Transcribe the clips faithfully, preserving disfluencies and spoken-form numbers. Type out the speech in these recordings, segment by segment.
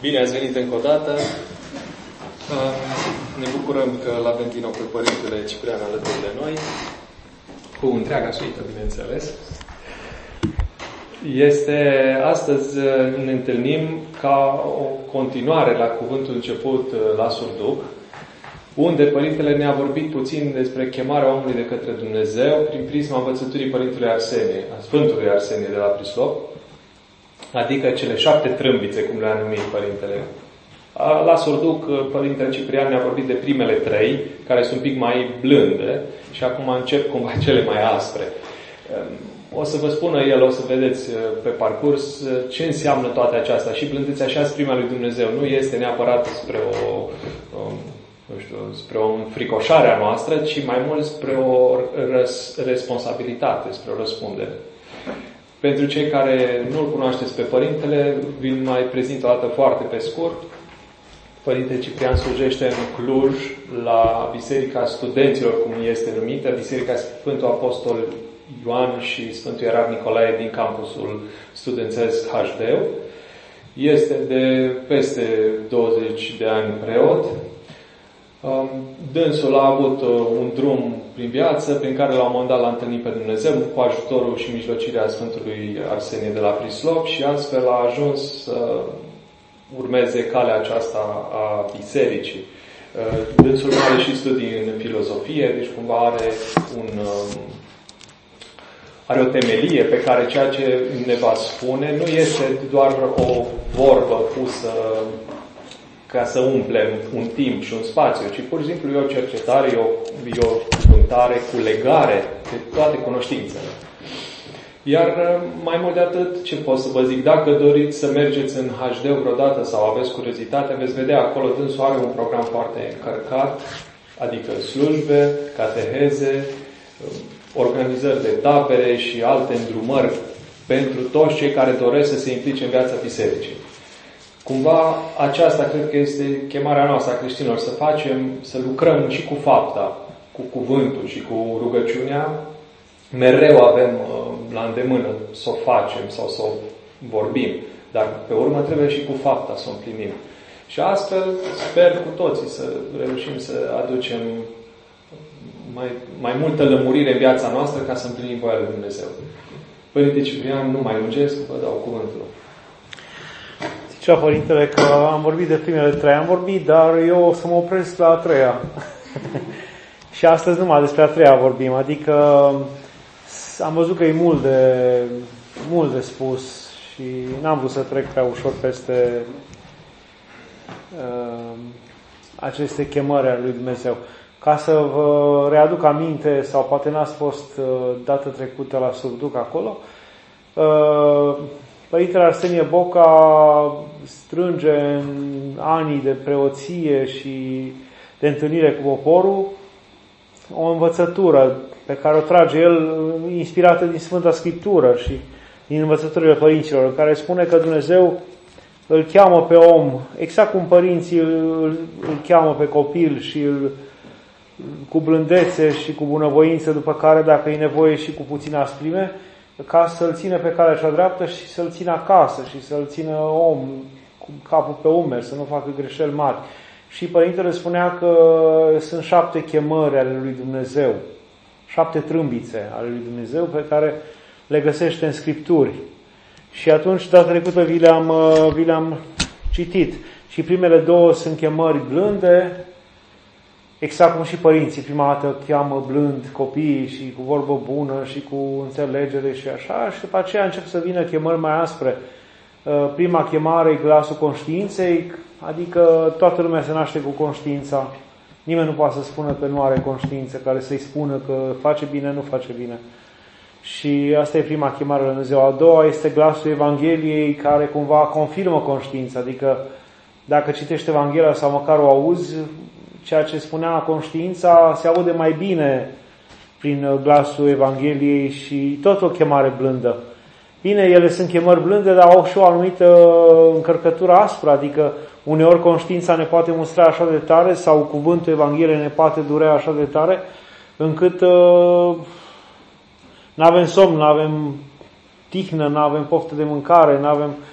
Bine ați venit încă o dată. Ne bucurăm că l-avem din nou pe Părintele Ciprian alături de noi, cu întreaga suită, bineînțeles. Este, astăzi ne întâlnim ca o continuare la cuvântul început la Surduc, unde Părintele ne-a vorbit puțin despre chemarea omului de către Dumnezeu prin prisma învățăturii Părintelui Arsenie, a Sfântului Arsenie de la Prislop, adică cele șapte trâmbițe, cum le-a numit Părintele. La Surduc, Părintele Ciprian ne-a vorbit de primele trei, care sunt un pic mai blânde, și acum încep cumva cele mai aspre. O să vă spună el, o să vedeți pe parcurs, ce înseamnă toate aceasta. Și blândețea și asprimea lui Dumnezeu nu este neapărat spre o, nu știu, spre o înfricoșare a noastră, ci mai mult spre o răs, responsabilitate, spre o răspundere. Pentru cei care nu-L cunoașteți pe Părintele, vi-l mai prezint o dată foarte pe scurt. Părintele Ciprian slujește în Cluj, la Biserica Studenților, cum este numită, Biserica Sfântul Apostol Ioan și Sfântul Ierarh Nicolae din campusul studențesc H D U. Este de peste douăzeci de ani preot. Dânsul a avut un drum prin viață, prin care la un moment dat l-a întâlnit pe Dumnezeu cu ajutorul și mijlocirea Sfântului Arsenie de la Prislop și astfel a ajuns să urmeze calea aceasta a bisericii. Dânsul are și studii în filozofie, deci cumva are un are o temelie pe care ceea ce ne va spune nu este doar o vorbă pusă ca să umplem un timp și un spațiu, ci pur și simplu e o cercetare, e o, e o cuvântare cu legare de toate cunoștințele. Iar mai mult de atât, ce pot să vă zic, dacă doriți să mergeți în H D vreodată sau aveți curiozitate, veți vedea acolo, dânsul are un program foarte încărcat, adică slujbe, cateheze, organizări de tabere și alte îndrumări pentru toți cei care doresc să se implice în viața bisericii. Cumva aceasta cred că este chemarea noastră a creștinilor, să facem, să lucrăm și cu fapta, cu cuvântul și cu rugăciunea. Mereu avem la îndemână să o facem sau să o vorbim, dar pe urmă trebuie și cu fapta să o împlinim. Și astfel sper cu toții să reușim să aducem mai, mai multă lămurire în viața noastră ca să împlinim voia lui Dumnezeu. Părinte Ciprian, nu mai lungesc, vă dau cuvântul. Zicea Părintele că am vorbit de primele trei, am vorbit, dar eu o să mă opresc la a treia. Și astăzi numai despre a treia vorbim, adică am văzut că e mult de, mult de spus și n-am vrut să trec prea ușor peste uh, aceste chemări ale lui Dumnezeu. Ca să vă readuc aminte, sau poate n-ați fost uh, dată trecută la Surduc acolo, uh, Părintele Arsenie Boca strânge în anii de preoție și de întâlnire cu poporul o învățătură pe care o trage el, inspirată din Sfânta Scriptură și din învățăturile părinților, în care spune că Dumnezeu îl cheamă pe om, exact cum părinții îl, îl cheamă pe copil și îl, cu blândețe și cu bunăvoință, după care, dacă e nevoie, și cu puțină asprime, ca să-l țină pe calea cea dreaptă și să-l țină acasă și să-l țină om cu capul pe umeri, să nu facă greșeli mari. Și Părintele spunea că sunt șapte chemări ale lui Dumnezeu, șapte trâmbițe ale lui Dumnezeu pe care le găsește în Scripturi. Și atunci, data trecută, vi le-am, vi le-am citit. Și primele două sunt chemări blânde, exact cum și părinții prima dată cheamă blând copiii și cu vorbă bună și cu înțelegere și așa, și după aceea încep să vină chemări mai aspre. Prima chemare e glasul conștiinței, adică toată lumea se naște cu conștiința. Nimeni nu poate să spună că nu are conștiință, care să-i spună că face bine, nu face bine. Și asta e prima chemare la Dumnezeu. A doua este glasul Evangheliei, care cumva confirmă conștiința, adică dacă citești Evanghelia sau măcar o auzi, ceea ce spunea conștiința se aude mai bine prin glasul Evangheliei și tot o chemare blândă. Bine, ele sunt chemări blânde, dar au și o anumită încărcătură aspră, adică uneori conștiința ne poate mustra așa de tare sau cuvântul Evangheliei ne poate durea așa de tare, încât uh, nu avem somn, nu avem tihnă, nu avem poftă de mâncare, nu avem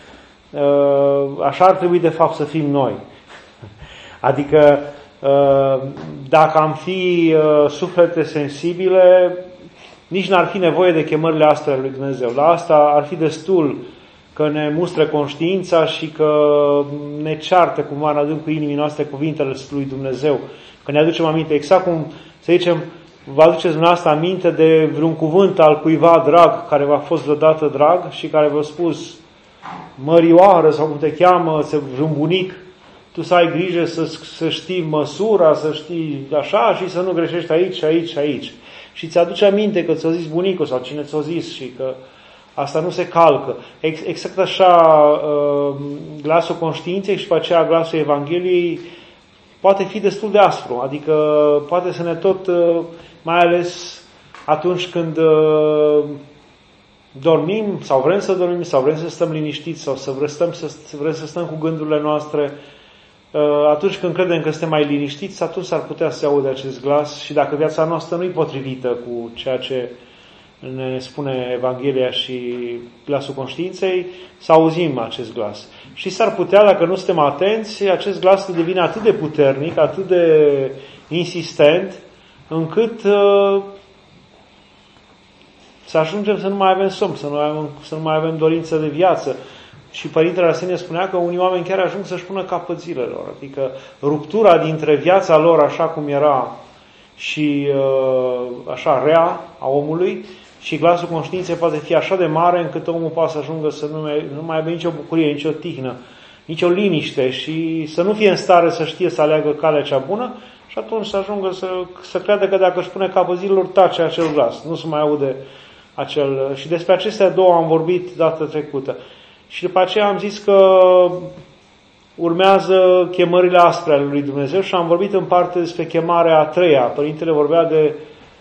așa ar trebui de fapt să fim noi. Adică dacă am fi suflete sensibile, nici n-ar fi nevoie de chemările astea lui Dumnezeu. La asta ar fi destul că ne mustră conștiința și că ne ceartă cumva în adâncul inimii noastre cuvintele lui Dumnezeu. Că ne aducem aminte, exact cum, să zicem, vă aduceți dumneavoastră aminte de vreun cuvânt al cuiva drag, care v-a fost vreodată drag și care v-a spus, mărioară sau cum te cheamă, vreun bunic, tu să ai grijă să, să știi măsura, să știi așa și să nu greșești aici, aici, aici. Și ți-aduce aminte că ți-a zis bunicul sau cine ți-a zis și că asta nu se calcă. Exact așa, glasul conștiinței și pe aceea glasul Evangheliei poate fi destul de aspru. Adică poate să ne tot, mai ales atunci când dormim sau vrem să dormim sau vrem să stăm liniștiți sau să vrem, să, vrem să stăm cu gândurile noastre, atunci când credem că suntem mai liniștiți, atunci s-ar putea să aude acest glas și dacă viața noastră nu e potrivită cu ceea ce ne spune Evanghelia și glasul conștiinței, să auzim acest glas. Și s-ar putea, dacă nu suntem atenți, acest glas să devine atât de puternic, atât de insistent, încât uh, să ajungem să nu mai avem somn, să nu mai avem, să nu mai avem dorință de viață. Și Părintele Arsenie spunea că unii oameni chiar ajung să-și pună capăt zilelor. Adică ruptura dintre viața lor așa cum era și uh, așa rea a omului și glasul conștiinței poate fi așa de mare încât omul poate să ajungă să nu mai, nu mai aibă nicio bucurie, nicio tihnă, nicio liniște și să nu fie în stare să știe să aleagă calea cea bună și atunci să ajungă să, să creadă că dacă își pune capăt zilelor, tace acel glas. Nu se mai aude acel... Și despre acestea două am vorbit data trecută. Și după aceea am zis că urmează chemările aspre ale lui Dumnezeu și am vorbit în parte despre chemarea a treia. Părintele vorbea de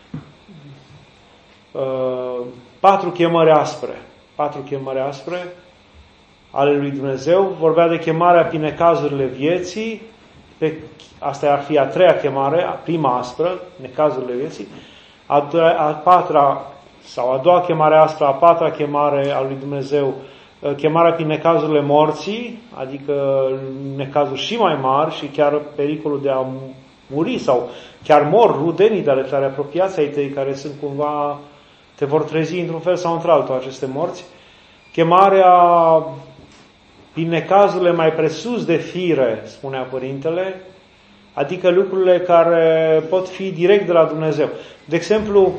uh, patru chemări aspre. Patru chemări aspre ale lui Dumnezeu. Vorbea de chemarea prin necazurile vieții. Pe, asta ar fi a treia chemare, a prima aspră, necazurile vieții. A, a patra, sau a doua chemare aspră, a patra chemare a lui Dumnezeu, chemarea prin necazurile morții, adică necazuri și mai mari și chiar pericolul de a muri sau chiar mor rudenii de ale tale, apropiații ai tăi care sunt cumva, te vor trezi într-un fel sau într-altul aceste morți. Chemarea prin necazurile mai presus de fire, spunea Părintele, adică lucrurile care pot fi direct de la Dumnezeu. De exemplu,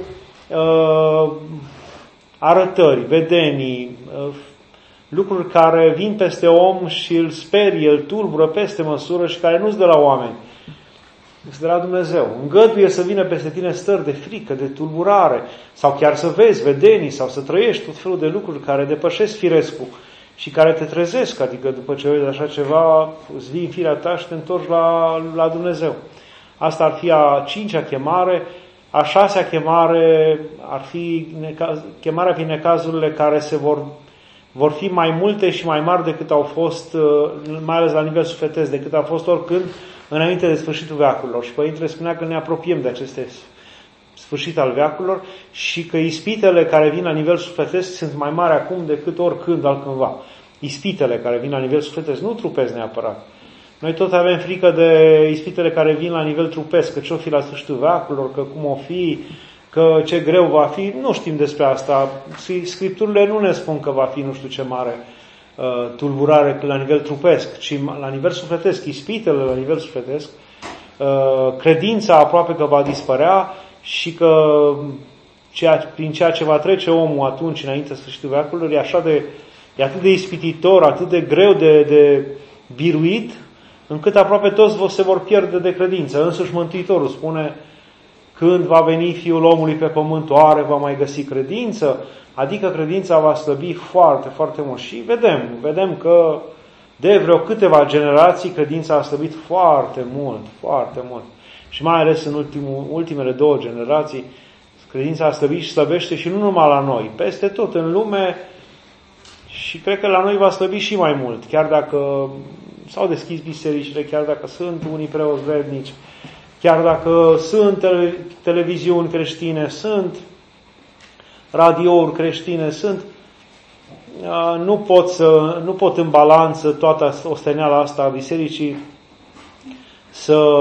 arătări, vedenii, lucruri care vin peste om și îl sperie, îl tulbură peste măsură și care nu sunt de la oameni. Sunt de la Dumnezeu. Îngăduie să vină peste tine stări de frică, de tulburare, sau chiar să vezi vedenii, sau să trăiești tot felul de lucruri care depășesc firescul și care te trezesc. Adică după ce vezi așa ceva, îți vii în firea ta și te întorci la, la Dumnezeu. Asta ar fi a cincea chemare. A șasea chemare ar fi necaz, chemarea prin necazurile care se vor vor fi mai multe și mai mari decât au fost, mai ales la nivel sufletesc, decât au fost oricând înainte de sfârșitul veacurilor. Și Părintele spunea că ne apropiem de aceste sfârșit al veacurilor și că ispitele care vin la nivel sufletesc sunt mai mari acum decât oricând altcândva. Ispitele care vin la nivel sufletesc, nu trupesc neapărat. Noi tot avem frică de ispitele care vin la nivel trupesc, că ce-o fi la sfârșitul veacurilor, că cum o fi, că ce greu va fi, nu știm despre asta. Scripturile nu ne spun că va fi nu știu ce mare uh, tulburare la nivel trupesc, ci la nivel sufletesc, ispitele la nivel sufletesc, uh, credința aproape că va dispărea și că ceea, prin ceea ce va trece omul atunci, înainte sfârșitul veacurilor, e, așa de, e atât de ispititor, atât de greu de, de biruit, încât aproape toți se vor pierde de credință. Însuși Mântuitorul spune: când va veni Fiul omului pe pământ, oare va mai găsi credință? Adică credința va slăbi foarte, foarte mult. Și vedem, vedem că de vreo câteva generații credința a slăbit foarte mult, foarte mult. Și mai ales în ultimul, ultimele două generații, credința a slăbit și slăbește și nu numai la noi, peste tot în lume și cred că la noi va slăbi și mai mult. Chiar dacă s-au deschis bisericile, chiar dacă sunt unii preoți vrednici, chiar dacă sunt tele, televiziuni creștine, sunt radiouri creștine, sunt nu pot, să, nu pot în balanță toată osteneala asta a bisericii să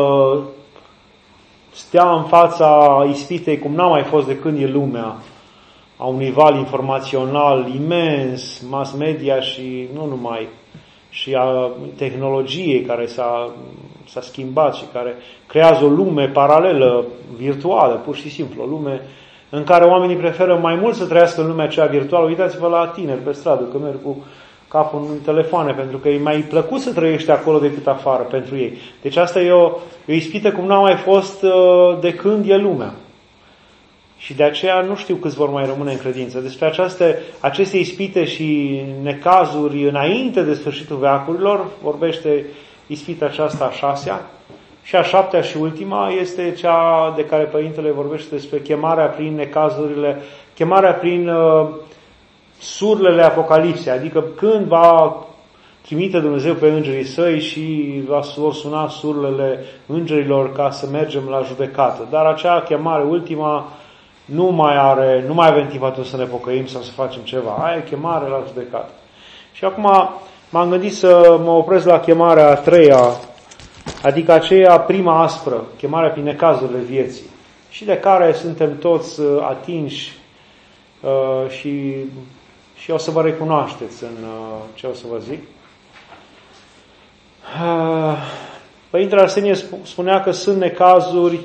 stea în fața ispitei cum n-a mai fost de când e lumea, a unui val informațional imens, mass media și nu numai, și a tehnologiei care s-a, s-a schimbat și care creează o lume paralelă, virtuală, pur și simplu, o lume în care oamenii preferă mai mult să trăiască în lumea aceea virtuală. Uitați-vă la tineri pe stradă, că merg cu capul în telefoane, pentru că e mai plăcut să trăiești acolo decât afară pentru ei. Deci asta e o, e o ispită cum n-a mai fost de când e lumea. Și de aceea nu știu câți vor mai rămâne în credință. Despre aceste, aceste ispite și necazuri înainte de sfârșitul veacurilor vorbește ispita aceasta a șasea. Și a șaptea și ultima este cea de care Părintele vorbește despre chemarea prin necazurile, chemarea prin uh, surlele Apocalipsei, adică când va trimite Dumnezeu pe îngerii săi și va suna surlele îngerilor ca să mergem la judecată. Dar acea chemare ultima nu mai are, nu mai avem timp atunci să ne pocăim sau să facem ceva. Aia e chemare la judecată. Și acum m-am gândit să mă opresc la chemarea a treia, adică aceea prima aspră, chemarea prin necazurile vieții, și de care suntem toți atinși uh, și, și o să vă recunoașteți în uh, ce o să vă zic. Uh, Părintele Arsenie spunea că sunt necazuri,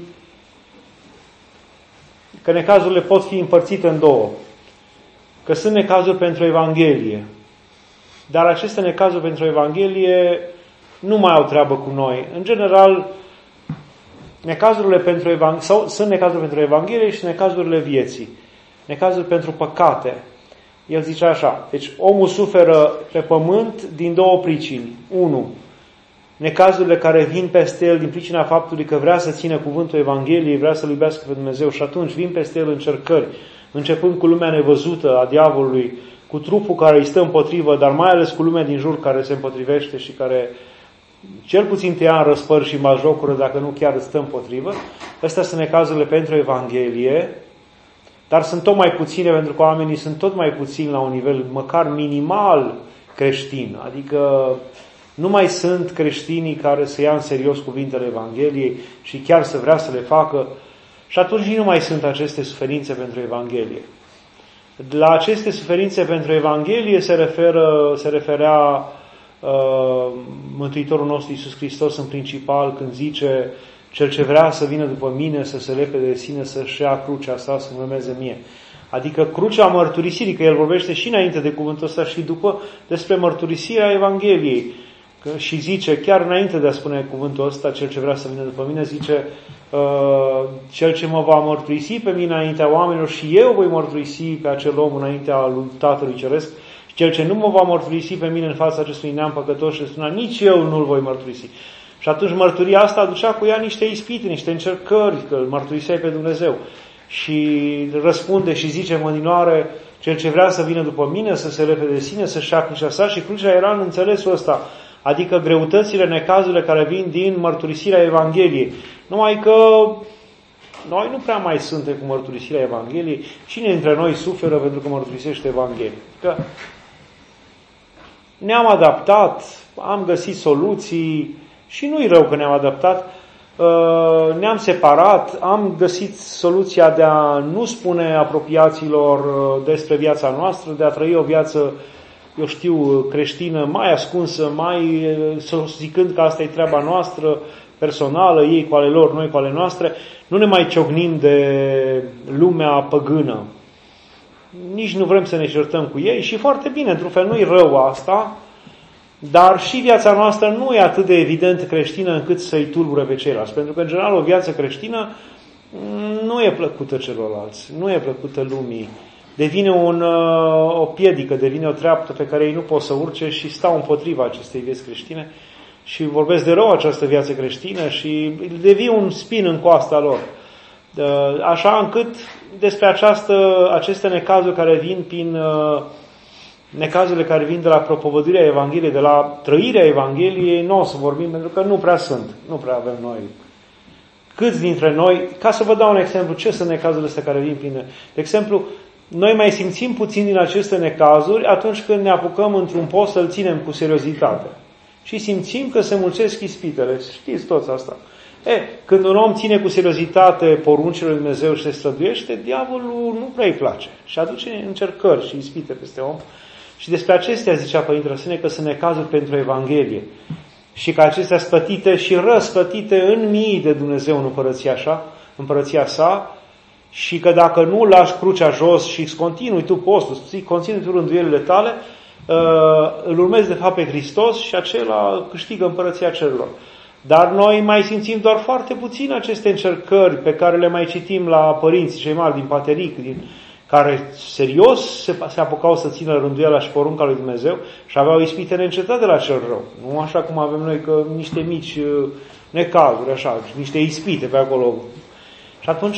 că necazurile pot fi împărțite în două, că sunt necazuri pentru Evanghelie, dar aceste necazuri pentru Evanghelie nu mai au treabă cu noi. În general, necazurile pentru Evanghelie, sau sunt necazuri pentru Evanghelie și necazurile vieții. Necazuri pentru păcate. El zice așa, deci omul suferă pe pământ din două pricini. Unu, necazurile care vin peste el din pricina faptului că vrea să țină cuvântul Evangheliei, vrea să-L iubească pe Dumnezeu și atunci vin peste el încercări, începând cu lumea nevăzută a diavolului, cu trupul care îi stă împotrivă, dar mai ales cu lumea din jur care se împotrivește și care cel puțin te ia în răspăr și majocură, dacă nu chiar îți stă împotrivă. Astea sunt necazurile pentru Evanghelie, dar sunt tot mai puține pentru că oamenii sunt tot mai puțini la un nivel măcar minimal creștin. Adică nu mai sunt creștinii care să ia în serios cuvintele Evangheliei și chiar să vrea să le facă. Și atunci nu mai sunt aceste suferințe pentru Evanghelie. La aceste suferințe pentru Evanghelie se referă, se referea uh, Mântuitorul nostru Iisus Hristos în principal când zice: cel ce vrea să vină după mine, să se lepede de sine, să-și ia crucea sa, să-mi urmeze mie. Adică crucea mărturisirii, că el vorbește și înainte de cuvântul ăsta și după despre mărturisirea Evangheliei. Și zice, chiar înainte de a spune cuvântul ăsta, cel ce vrea să vină după mine, zice, cel ce mă va mărturisi pe mine înaintea oamenilor și eu voi mărturisi pe acel om înaintea lui Tatălui Ceresc, și cel ce nu mă va mărturisi pe mine în fața acestui neam păcătos și spunea, nici eu nu-l voi mărturisi. Și atunci mărturia asta aducea cu ea niște ispite, niște încercări, că îl mărturiseai pe Dumnezeu. Și răspunde și zice în continuare, cel ce vrea să vină după mine, să se lepede de sine, să-și ia crucea sa, și crucea era în înțelesul ăsta, adică greutățile, necazurile care vin din mărturisirea Evangheliei. Numai că noi nu prea mai suntem cu mărturisirea Evangheliei. Cine dintre noi suferă pentru că mărturisește Evanghelia? Că ne-am adaptat, am găsit soluții și nu-i rău că ne-am adaptat, ne-am separat, am găsit soluția de a nu spune apropiaților despre viața noastră, de a trăi o viață, eu știu, creștină, mai ascunsă, mai zicând că asta e treaba noastră, personală, ei cu ale lor, noi cu ale noastre. Nu ne mai ciocnim de lumea păgână. Nici nu vrem să ne certăm cu ei și foarte bine, într-un fel nu-i rău asta, dar și viața noastră nu e atât de evident creștină încât să-i tulbure pe ceilalți. Pentru că, în general, o viață creștină nu e plăcută celorlalți, nu e plăcută lumii. Devine un, o piedică, devine o treaptă pe care ei nu pot să urce și stau împotriva acestei vieți creștine și vorbesc de rău această viață creștină și devine un spin în coasta lor. Așa încât despre această, aceste necazuri care vin prin necazurile care vin de la propovăduirea Evangheliei, de la trăirea Evangheliei, nu o să vorbim pentru că nu prea sunt, nu prea avem noi. Câți dintre noi, ca să vă dau un exemplu, ce sunt necazurile astea care vin prin... De exemplu, noi mai simțim puțin din aceste necazuri atunci când ne apucăm într-un post să-l ținem cu seriozitate. Și simțim că se mulțesc ispitele. Știți toți asta. E, când un om ține cu seriozitate poruncile lui Dumnezeu și se străduiește, diavolul nu prea îi place. Și aduce încercări și ispite peste om. Și despre acestea zicea Părintele Răsâne că sunt necazuri pentru Evanghelie. Și că acestea spătite și răspătite în mii de Dumnezeu în împărăția, așa, împărăția sa, și că dacă nu lași crucea jos și îți continui tu postul, continui tu rânduielile tale, îl urmezi de fapt pe Hristos și acela câștigă împărăția cerurilor. Dar noi mai simțim doar foarte puțin aceste încercări pe care le mai citim la părinții cei mari din Pateric, din, care serios se, se apucau să țină rânduiala și porunca lui Dumnezeu și aveau ispite neîncetate la cel rău. Nu așa cum avem noi, că niște mici necazuri, așa, niște ispite pe acolo. Și atunci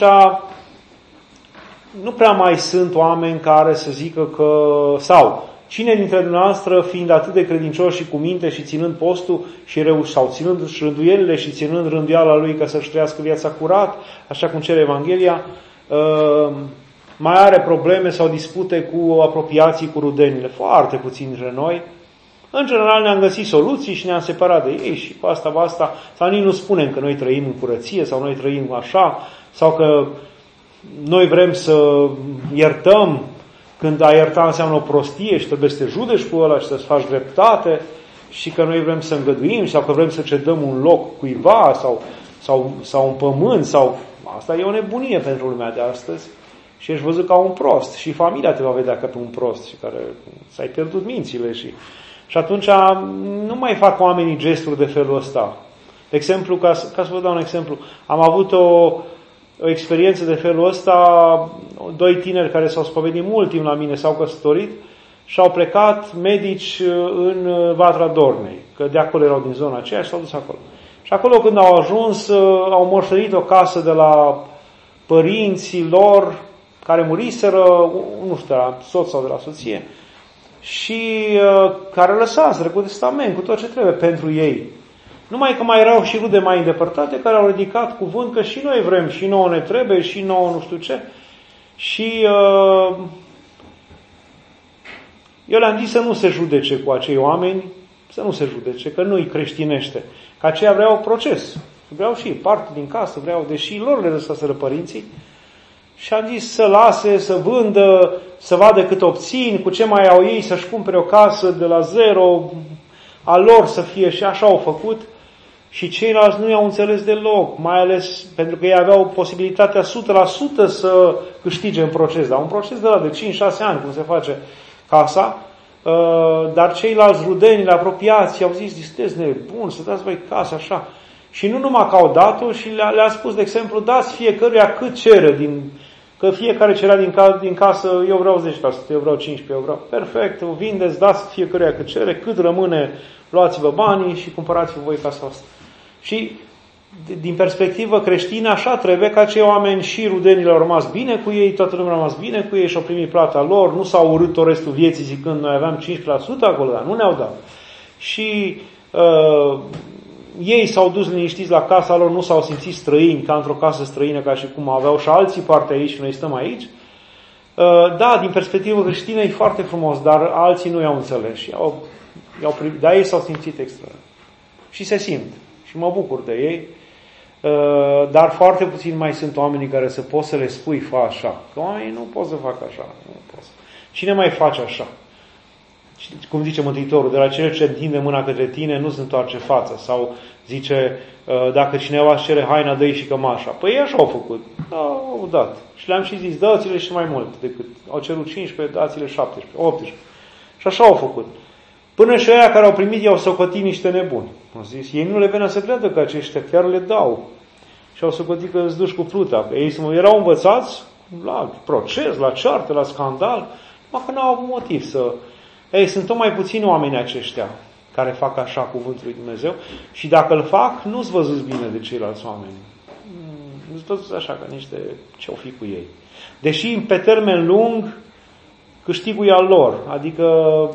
nu prea mai sunt oameni care să zică că, sau cine dintre dumneavoastră, fiind atât de credincioși și cu minte și ținând postul și reu- sau ținând rânduielile și ținând rânduiala lui ca să-și trăiască viața curat, așa cum cere Evanghelia, mai are probleme sau dispute cu apropiații, cu rudenile. Foarte puțini dintre noi. În general ne-am găsit soluții și ne-am separat de ei și cu asta, cu asta, sau nici nu spunem că noi trăim în curăție sau noi trăim așa, sau că noi vrem să iertăm, când a ierta înseamnă o prostie și trebuie să te judeci cu ăla și să-ți faci dreptate, și că noi vrem să îngăduim sau că vrem să cedăm un loc cuiva sau, sau, sau un pământ. Sau... Asta e o nebunie pentru lumea de astăzi și ești văzut ca un prost și familia te va vedea ca pe un prost și care ți-ai pierdut mințile. Și, și atunci nu mai fac oamenii gesturi de felul ăsta. De exemplu, ca, ca să vă dau un exemplu, am avut o o experiență de felul ăsta, doi tineri care s-au spovedit mult timp la mine, s-au căsătorit și au plecat medici în Vatra Dornei, că de acolo erau din zona aceea și s-au dus acolo. Și acolo când au ajuns, au moștenit o casă de la părinții lor care muriseră, nu știu, de la soț sau de la soție, și care lăsaseră cu testament, cu tot ce trebuie pentru ei. Numai că mai erau și rude mai îndepărtate care au ridicat cuvânt că și noi vrem, și nouă ne trebuie, și nouă nu știu ce. Și uh, eu le-am zis să nu se judece cu acei oameni, să nu se judece, că nu-i creștinește. Că aceia vreau proces. Vreau și parte din casă, vreau, deși lor le lăsaseră părinții. Și am zis să lase, să vândă, să vadă cât obțin, cu ce mai au ei, să-și cumpere o casă de la zero, a lor să fie, și așa au făcut. Și ceilalți nu i-au înțeles deloc, mai ales pentru că ei aveau posibilitatea o sută la sută să câștige în proces. Dar un proces de la de cinci șase ani, cum se face casa, dar ceilalți rudenii, apropiați, au zis, sunteți nebuni, să dați voi casa așa. Și nu numai că au dat-o, și le-a, le-a spus, de exemplu, dați fiecăruia cât cere, din, că fiecare cerea din, ca, din casă, eu vreau zece la sută, eu vreau cincisprezece la sută, eu vreau. Perfect, vindeți, dați fiecăruia cât cere, cât rămâne, luați-vă banii și cumpărați-vă voi casa asta. Și din perspectivă creștină așa trebuie, ca cei oameni și rudenile au rămas bine cu ei, toată lumea a rămas bine cu ei și au primit plata lor, nu s-au urât tot restul vieții zicând noi aveam cincisprezece la sută acolo, dar nu ne-au dat. Și uh, ei s-au dus liniștiți la casa lor, nu s-au simțit străini, ca într-o casă străină, ca și cum aveau și alții parte aici și noi stăm aici. Uh, da, din perspectivă creștină e foarte frumos, dar alții nu i-au înțeles și i-au, i-au privit, dar ei s-au simțit extra. Și se simt. Și mă bucur de ei, dar foarte puțin mai sunt oamenii care să poți să le spui, fă așa. Că oamenii nu pot să facă așa. Nu pot să. Cine mai face așa? Cum zice Mântuitorul, de la cel ce întinde mâna către tine nu se întoarce fața. Sau zice, dacă cineva își cere haina, dă-i și cămașa. Păi ei așa au făcut. Da, au dat. Și le-am și zis, dați-le și mai mult decât. Au cerut cincisprezece, dați-le șaptesprezece, optsprezece. Și așa au făcut. Până și aia care au primit, i-au socotit niște nebuni. Au zis, ei nu le venea să creadă că aceștia chiar le dau. Și au socotit că îți duci cu pluta. Ei erau învățați la proces, la ceartă, la scandal, numai că n-au avut motiv să... Ei, sunt tot mai puțini oameni aceștia care fac așa cuvântul lui Dumnezeu și dacă îl fac, nu-ți văzuți bine de ceilalți oameni. Nu-ți văzuți așa, ca niște ce-o fi cu ei. Deși, pe termen lung, câștigul e al lor. Adică...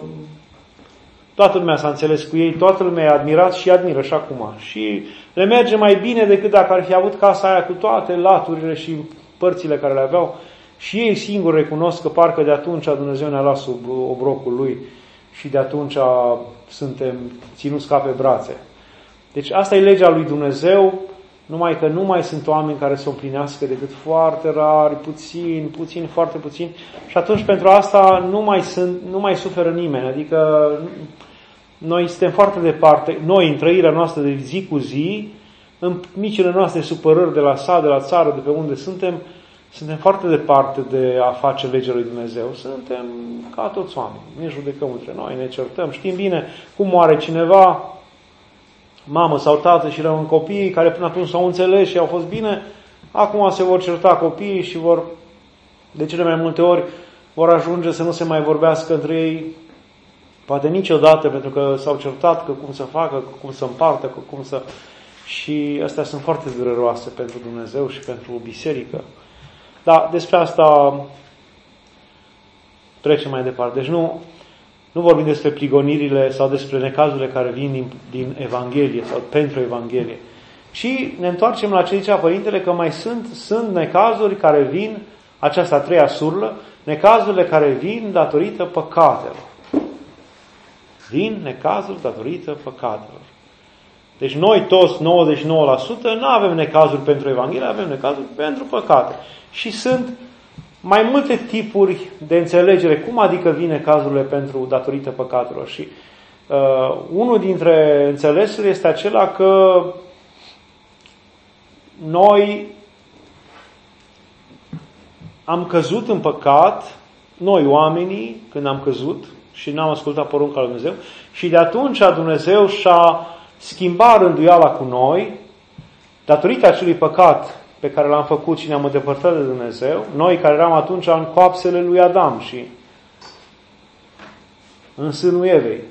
Toată lumea s-a înțeles cu ei, toată lumea i-a admirat și admiră și acum. Și le merge mai bine decât dacă ar fi avut casa aia cu toate laturile și părțile care le aveau. Și ei singuri recunosc că parcă de atunci Dumnezeu ne-a luat sub obrocul Lui și de atunci suntem ținuți ca pe brațe. Deci asta e legea lui Dumnezeu, numai că nu mai sunt oameni care să o împlinească decât foarte rari, puțin, puțin, foarte puțin. Și atunci pentru asta nu mai, sunt, nu mai suferă nimeni. Adică noi suntem foarte departe, noi în trăirea noastră de zi cu zi, în micile noastre supărări de la sat, de la țară, de pe unde suntem, suntem foarte departe de a face legea lui Dumnezeu. Suntem ca toți oameni. Ne judecăm între noi, ne certăm. Știm bine cum moare cineva, mamă sau tată și rămân copiii care până atunci s-au înțeles și au fost bine. Acum se vor certa copiii și vor, de cele mai multe ori, vor ajunge să nu se mai vorbească între ei poate niciodată, pentru că s-au certat că cum să facă, că cum să împartă, că cum să... Și astea sunt foarte dureroase pentru Dumnezeu și pentru biserică. Dar despre asta trecem mai departe. Deci nu, nu vorbim despre prigonirile sau despre necazurile care vin din, din Evanghelie sau pentru Evanghelie. Și ne întoarcem la ce zicea Părintele, că mai sunt, sunt necazuri care vin, aceasta a treia surlă, necazurile care vin datorită păcatelor. Vin necazuri datorită păcatelor. Deci noi toți, nouăzeci și nouă la sută, nu avem necazuri pentru Evanghelie, avem necazuri pentru păcate. Și sunt mai multe tipuri de înțelegere. Cum adică vin necazurile pentru datorită păcatelor? Și uh, unul dintre înțelesuri este acela că noi am căzut în păcat, noi oamenii, când am căzut și n-am ascultat porunca lui Dumnezeu, și de atunci Dumnezeu și-a schimbat rânduiala cu noi, datorită acelui păcat pe care l-am făcut și ne-am îndepărtat de Dumnezeu, noi care eram atunci în coapsele lui Adam și în sânul Evei.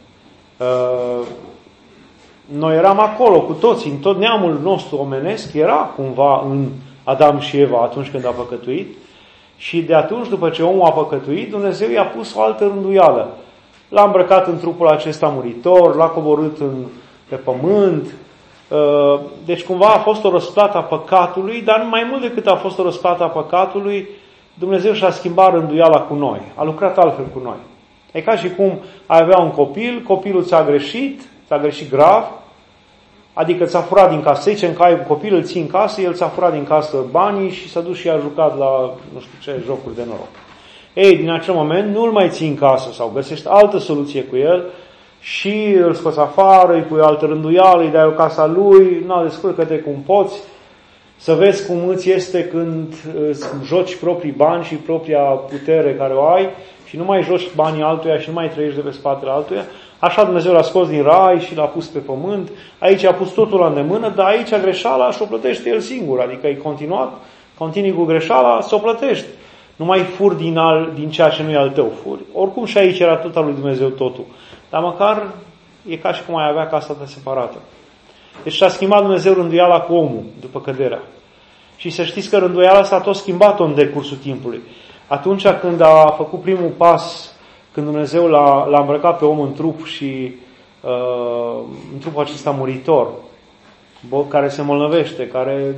Noi eram acolo cu toții, în tot neamul nostru omenesc era cumva în Adam și Eva atunci când a păcătuit și de atunci, după ce omul a păcătuit, Dumnezeu i-a pus o altă rânduială. L-a îmbrăcat în trupul acesta muritor, l-a coborât în, pe pământ. Deci cumva a fost o răsplată a păcatului, dar mai mult decât a fost o răsplată a păcatului, Dumnezeu și-a schimbat rânduiala cu noi. A lucrat altfel cu noi. E ca și cum ai avea un copil, copilul ți-a greșit, ți-a greșit grav, adică ți-a furat din casă. Să zicem că ai un copil, îl ții în casă, el ți-a furat din casă banii și s-a dus și a jucat la, nu știu ce, jocuri de noroc. Ei, din acel moment nu îl mai ții în casă sau găsești altă soluție cu el și îl scoți afară, îi pui o altă rânduială, îi dai o casa lui, na, descurcă-te cum poți, să vezi cum îți este când joci proprii bani și propria putere care o ai și nu mai joci banii altuia și nu mai trăiești de pe spatele altuia. Așa Dumnezeu l-a scos din rai și l-a pus pe pământ, aici a pus totul la îndemână, dar aici greșeala și o plătește el singur, adică ai continuat, continui cu greșeala, să o plătești. Nu mai furi din, al, din ceea ce nu e al tău, furi. Oricum și aici era tot al lui Dumnezeu totul. Dar măcar e ca și cum ai avea casa ta separată. Deci și-a schimbat Dumnezeu rânduiala cu omul după căderea. Și să știți că rânduiala asta a tot schimbat-o în decursul timpului. Atunci când a făcut primul pas, când Dumnezeu l-a, l-a îmbrăcat pe om în trup și uh, în trupul acesta muritor, care se îmbolnăvește, care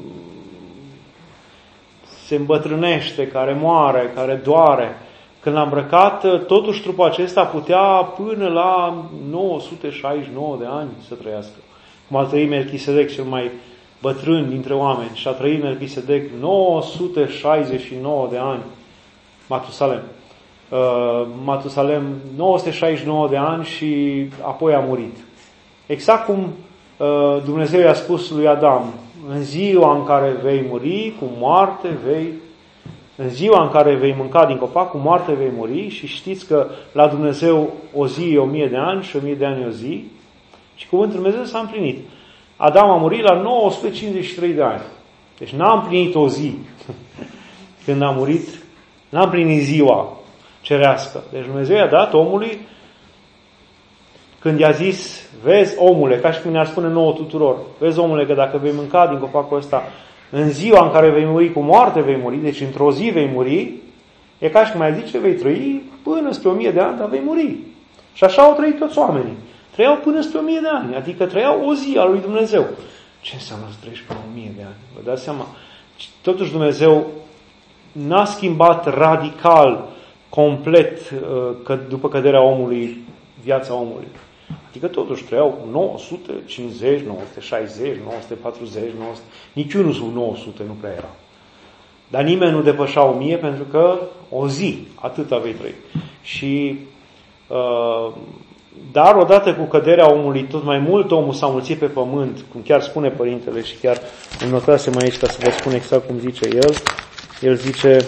se îmbătrânește, care moare, care doare. Când l-a îmbrăcat, totuși trupul acesta putea până la nouă sute șaizeci și nouă de ani să trăiască. Cum a trăit Melchisedec, cel mai bătrân dintre oameni. Și a trăit Melchisedec nouă sute șaizeci și nouă de ani. Matusalem. Uh, Matusalem nouă sute șaizeci și nouă de ani și apoi a murit. Exact cum uh, Dumnezeu i-a spus lui Adam, în ziua în care vei muri, cu moarte vei, în ziua în care vei mânca din copac, cu moarte vei muri, și știți că la Dumnezeu o zi e o mie de ani și o mie de ani e o zi, și cuvântul Dumnezeu s-a împlinit. Adam a murit la nouă sute cincizeci și trei de ani. Deci n-a împlinit o zi când a murit, n-a împlinit ziua cerească. Deci Dumnezeu i-a dat omului, când i-a zis, vezi omule, ca și cum ne-ar spune nouă tuturor, vezi omule că dacă vei mânca din copacul ăsta, în ziua în care vei muri, cu moarte vei muri, deci într-o zi vei muri, e ca și cum ai zice, vei trăi până spre o mie de ani, dar vei muri. Și așa au trăit toți oamenii. Trăiau până spre o mie de ani, adică trăiau o zi a lui Dumnezeu. Ce înseamnă să trăiești până o mie de ani? Vă dați seama? Totuși Dumnezeu n-a schimbat radical, complet, că după căderea omului, viața omului. Adică totuși trăiau nouă sute cincizeci, nouă sute șaizeci, nouă sute patruzeci, nouă sute... Niciunul sub nouă sute nu prea era. Dar nimeni nu depășea o mie pentru că o zi, atât avei trăit. Și, uh, dar odată cu căderea omului, tot mai mult omul s-a mulțit pe pământ, cum chiar spune Părintele, și chiar îmi notasem aici ca să vă spun exact cum zice el. El zice...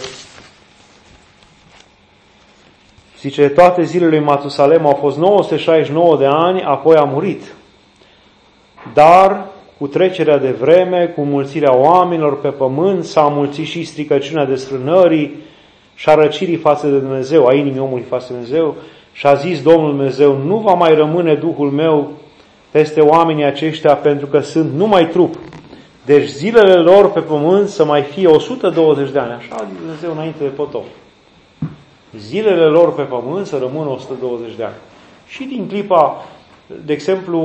Zice, toate zilele lui Matusalem au fost nouă sute șaizeci și nouă de ani, apoi a murit. Dar, cu trecerea de vreme, cu mulțirea oamenilor pe pământ, s-a mulțit și stricăciunea desfrânării și a răcirii față de Dumnezeu, a inimii omului față de Dumnezeu, și a zis Domnul Dumnezeu, nu va mai rămâne Duhul meu peste oamenii aceștia, pentru că sunt numai trup. Deci zilele lor pe pământ să mai fie o sută douăzeci de ani. Așa a zis Dumnezeu înainte de potop. Zilele lor pe pământ să rămână o sută douăzeci de ani. Și din clipa, de exemplu,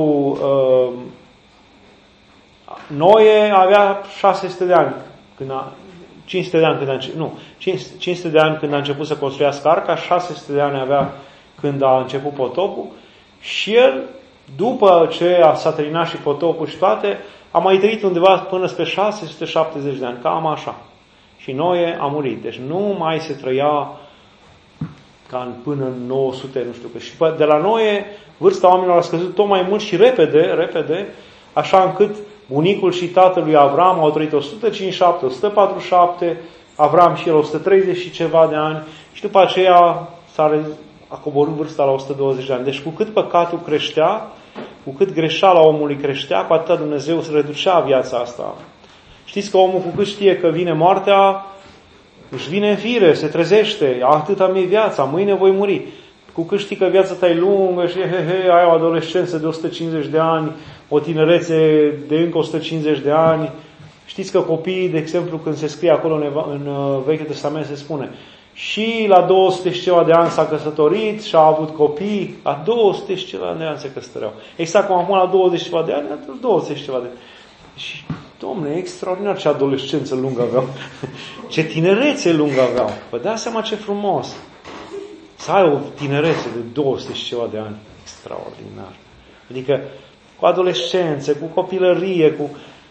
Noe avea șase sute de ani, când a, cinci sute de ani când a început, nu, cinci sute de ani când a început să construiască arca, șase sute de ani avea când a început potopul și el, după ce a s-a terminat și potopul și toate, a mai trăit undeva până spre șase sute șaptezeci de ani, cam așa. Și Noe a murit. Deci nu mai se trăia ca în, până în nouă sute, nu știu că. Și de la Noe, vârsta oamenilor a scăzut tot mai mult și repede, repede, așa încât bunicul și tatălui Avram au trăit o sută cincizeci și șapte, o sută patruzeci și șapte, Avram și el o sută treizeci și ceva de ani și după aceea s-a a coborât vârsta la o sută douăzeci de ani. Deci cu cât păcatul creștea, cu cât greșeala omului creștea, cu atât Dumnezeu se reducea viața asta. Știți că omul cu cât știe că vine moartea, își vine în fire, se trezește, atâta mi-e viața, mâine voi muri. Cu cât știi că viața ta e lungă și he, he, ai o adolescență de o sută cincizeci de ani, o tinerețe de încă o sută cincizeci de ani. Știți că copiii, de exemplu, când se scrie acolo în, în Vechiul Testament, se spune și la două sute și ceva de ani s-a căsătorit și a avut copii, la două sute și ceva de ani se căsătoreau. Exact cum acum la douăzeci și ceva de ani, atunci două sute și ceva de ani. Și, dom'le, extraordinar ce adolescență lungă aveau. Ce tinerețe lungă aveau. Vă dați seama ce frumos. Să ai o tinerețe de două sute și ceva de ani. Extraordinar. Adică cu adolescență, cu copilărie, cu...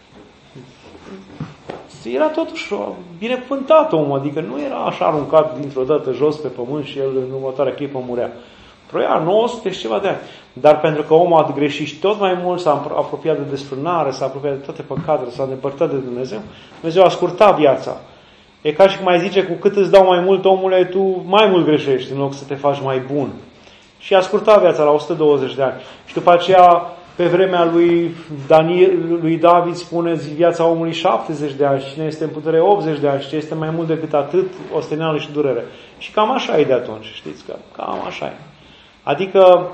Era totuși binecuvântat omul, adică nu era așa aruncat dintr-o dată jos pe pământ și el în următoarea clipă murea. Trăia nouă sute și ceva de ani. Dar pentru că omul a greșit și tot mai mult, s-a apropiat de desfrânare, s-a apropiat de toate păcatele, s-a îndepărtat de Dumnezeu, Dumnezeu a scurtat viața. E ca și cum mai zice, cu cât îți dau mai mult, omule, tu mai mult greșești în loc să te faci mai bun. Și a scurtat viața la o sută douăzeci de ani. Și după aceea, pe vremea lui, Daniel, lui David, spuneți viața omului șaptezeci de ani și cine este în putere optzeci de ani și ce este mai mult decât atât, osteneală și durere. Și cam așa e de atunci, știți că cam așa e. Adică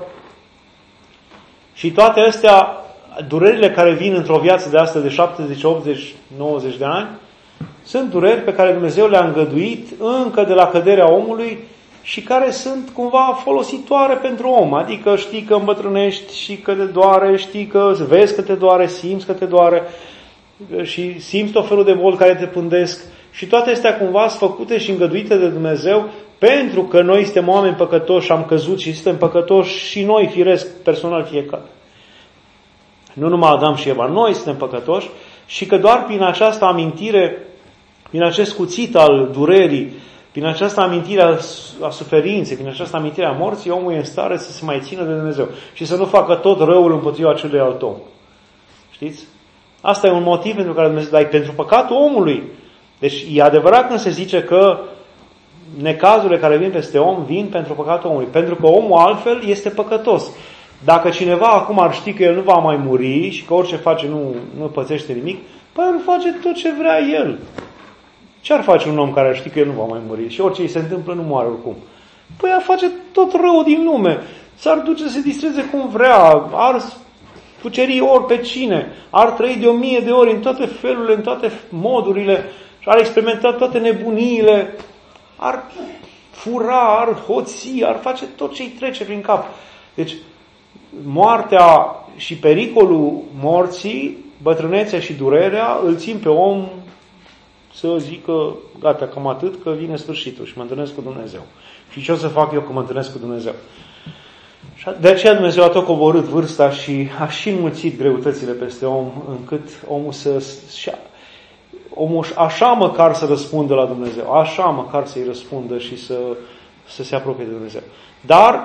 și toate astea, durerile care vin într-o viață de asta de șaptezeci, optzeci, nouăzeci de ani, sunt dureri pe care Dumnezeu le-a îngăduit încă de la căderea omului și care sunt cumva folositoare pentru om. Adică știi că îmbătrânești și că te doare, știi că vezi că te doare, simți că te doare și simți tot felul de boli care te pândesc. Și toate astea cumva sunt făcute și îngăduite de Dumnezeu pentru că noi suntem oameni păcătoși și am căzut și suntem păcătoși și noi, firesc, personal fiecare. Nu numai Adam și Eva, noi suntem păcătoși și că doar prin această amintire, prin acest cuțit al durerii, prin această amintire a, a suferinței, prin această amintire a morții, omul e în stare să se mai țină de Dumnezeu și să nu facă tot răul împotriva acelui alt om. Știți? Asta e un motiv pentru care Dumnezeu, dar e pentru păcatul omului. Deci e adevărat când se zice că necazurile care vin peste om vin pentru păcatul omului. Pentru că omul altfel este păcătos. Dacă cineva acum ar ști că el nu va mai muri și că orice face nu, nu pățește nimic, păi el face tot ce vrea el. Ce ar face un om care ar ști că el nu va mai muri și orice îi se întâmplă nu moare oricum? Păi ar face tot rău din lume. S-ar duce să se distreze cum vrea, ar cuceri ori pe cine, ar trăi de o mie de ori în toate felurile, în toate modurile și ar experimenta toate nebuniile, ar fura, ar hoți, ar face tot ce îi trece prin cap. Deci, moartea și pericolul morții, bătrânețea și durerea îl țin pe om să zic că gata, cam atât, că vine sfârșitul și mă întâlnesc cu Dumnezeu. Și ce o să fac eu când mă întâlnesc cu Dumnezeu? Și de aceea Dumnezeu a tot coborât vârsta și a și înmulțit greutățile peste om, încât omul să... omul așa măcar să răspundă la Dumnezeu, așa măcar să-i răspundă și să, să se apropie de Dumnezeu. Dar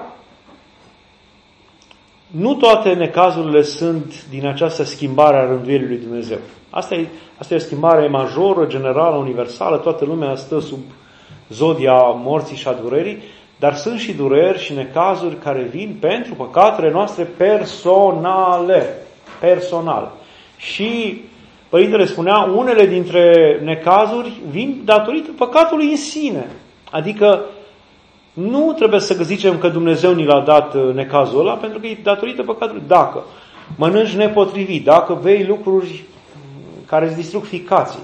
nu toate necazurile sunt din această schimbare a rânduielii lui Dumnezeu. Asta e, asta e o schimbare majoră, generală, universală, toată lumea stă sub zodia morții și a durerii, dar sunt și dureri și necazuri care vin pentru păcatele noastre personale. Personale. Și Părintele spunea, unele dintre necazuri vin datorită păcatului în sine. Adică nu trebuie să zicem că Dumnezeu ni l-a dat necazul ăla, pentru că e datorită păcatului. Dacă mănânci nepotrivit, dacă vei lucruri care îți distrug ficații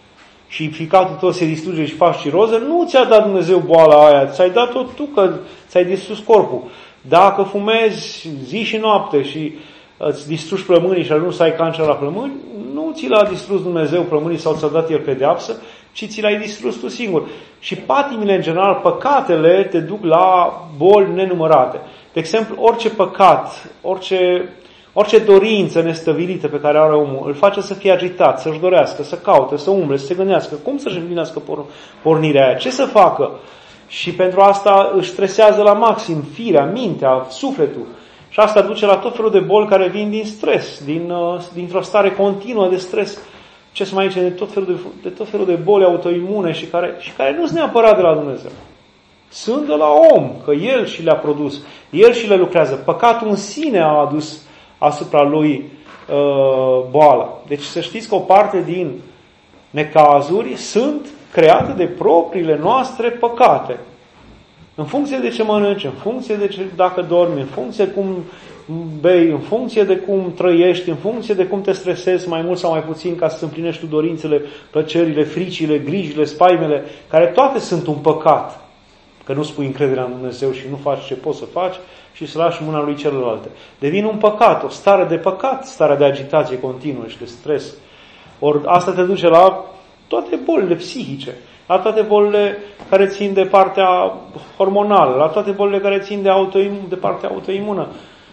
și ficatul tău se distruge și faci ciroză, nu ți-a dat Dumnezeu boala aia, ți-ai dat-o tu că ți-ai distrus corpul. Dacă fumezi zi și noapte și îți distrugi plămânii și ajungi să ai cancer la plămâni, nu ți l-a distrus Dumnezeu plămânii sau ți-a dat El pedeapsă, ci ți l-ai distrus tu singur. Și patimile, în general, păcatele te duc la boli nenumărate. De exemplu, orice păcat, orice, orice dorință nestăvilită pe care are omul, îl face să fie agitat, să-și dorească, să caute, să umble, să se gândească. Cum să-și împlinească pornirea aia? Ce să facă? Și pentru asta își stresează la maxim firea, mintea, sufletul. Și asta duce la tot felul de boli care vin din stres, din, dintr-o stare continuă de stres. Ce să mai zice, de tot felul de, de, tot felul de boli autoimune și care, și care nu sunt neapărat de la Dumnezeu. Sunt de la om, că El și le-a produs, El și le lucrează. Păcatul în sine a adus asupra lui uh, boala. Deci să știți că o parte din necazuri sunt create de propriile noastre păcate. În funcție de ce mănânci, în funcție de ce, dacă dormi, în funcție de cum bei, în funcție de cum trăiești, în funcție de cum te stresezi mai mult sau mai puțin ca să împlinești tu dorințele, plăcerile, fricile, grijile, spaimele, care toate sunt un păcat. Că nu spui încrederea în Dumnezeu și nu faci ce poți să faci și să lași mâna lui celălalt. Devine un păcat, o stare de păcat, starea de agitație continuă și de stres. Ori asta te duce la toate bolile psihice, la toate bolile care țin de partea hormonală, la toate bolile care țin de, autoimun, de partea autoimună,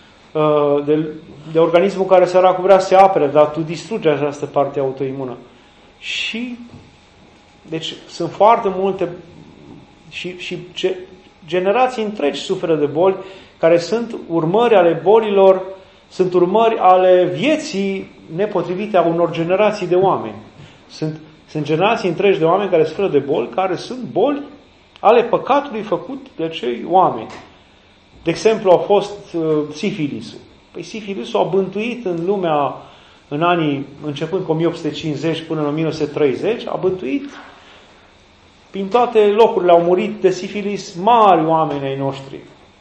de, de organismul care săracul vrea să se apere, dar tu distrugi această parte autoimună. Și, deci, sunt foarte multe și, și ce, generații întregi suferă de boli care sunt urmări ale bolilor, sunt urmări ale vieții nepotrivite a unor generații de oameni. Sunt Sunt generații întregi de oameni care suferă de boli, care sunt boli ale păcatului făcut de acei oameni. De exemplu, a fost uh, sifilisul. Păi sifilisul a bântuit în lumea, în anii, începând cu o mie opt sute cincizeci până în o mie nouă sute treizeci, a bântuit prin toate locurile. Au murit de sifilis mari oameni ai noștri.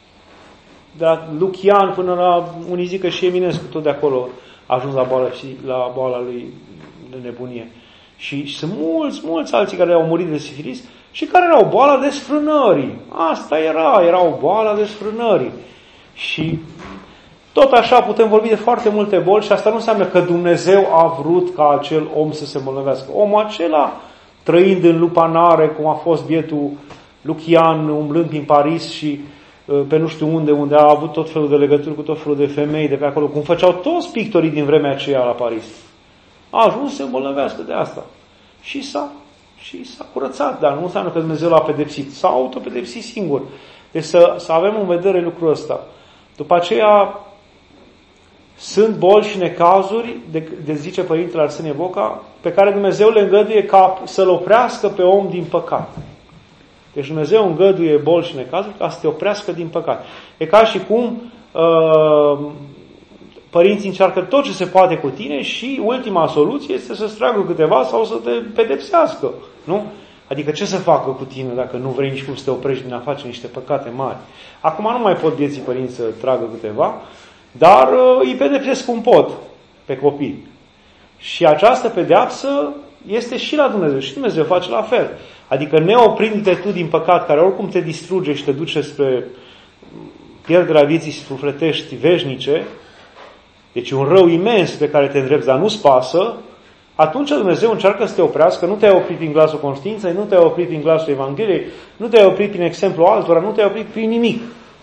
De la Lucian până la, unii zic că și Eminescu, tot de acolo a ajuns la boala, și la boala lui de nebunie. Și, și sunt mulți, mulți alții care au murit de sifilis și care erau boala desfrânării. Asta era, era o boală desfrânării. Și tot așa putem vorbi de foarte multe boli și asta nu înseamnă că Dumnezeu a vrut ca acel om să se îmbolnăvească. Omul acela, trăind în lupanare, cum a fost bietul Lucian, umblând prin Paris și pe nu știu unde, unde a avut tot felul de legături cu tot felul de femei de pe acolo, cum făceau toți pictorii din vremea aceea la Paris. A ajuns să se îmbolnăvească de asta. Și s-a, și s-a curățat, dar nu înseamnă că Dumnezeu l-a pedepsit. S-a autopedepsit singur. Deci să, să avem în vedere lucrul ăsta. După aceea, sunt boli și necazuri, de, de zice Părintele Arsenie Boca, pe care Dumnezeu le îngăduie ca să-l oprească pe om din păcat. Deci Dumnezeu îngăduie boli și necazuri ca să te oprească din păcat. E ca și cum uh, părinții încearcă tot ce se poate cu tine și ultima soluție este să-ți tragă câteva sau să te pedepsească. Nu? Adică ce să facă cu tine dacă nu vrei nici cum să te oprești din a face niște păcate mari? Acum nu mai pot vieții părinți să tragă câteva, dar uh, îi pedepsesc cum pot pe copii. Și această pedeapsă este și la Dumnezeu. Și Dumnezeu face la fel. Adică neoprindu-te tu din păcat care oricum te distruge și te duce spre pierderea vieții sufletești veșnice, deci un rău imens pe care te îndrepți, dar nu-ți pasă, atunci Dumnezeu încearcă să te oprească, nu te-ai oprit prin glasul conștiinței, nu te-ai oprit prin glasul Evangheliei, nu te-ai oprit prin exemplu altora, nu te-ai oprit prin nimic.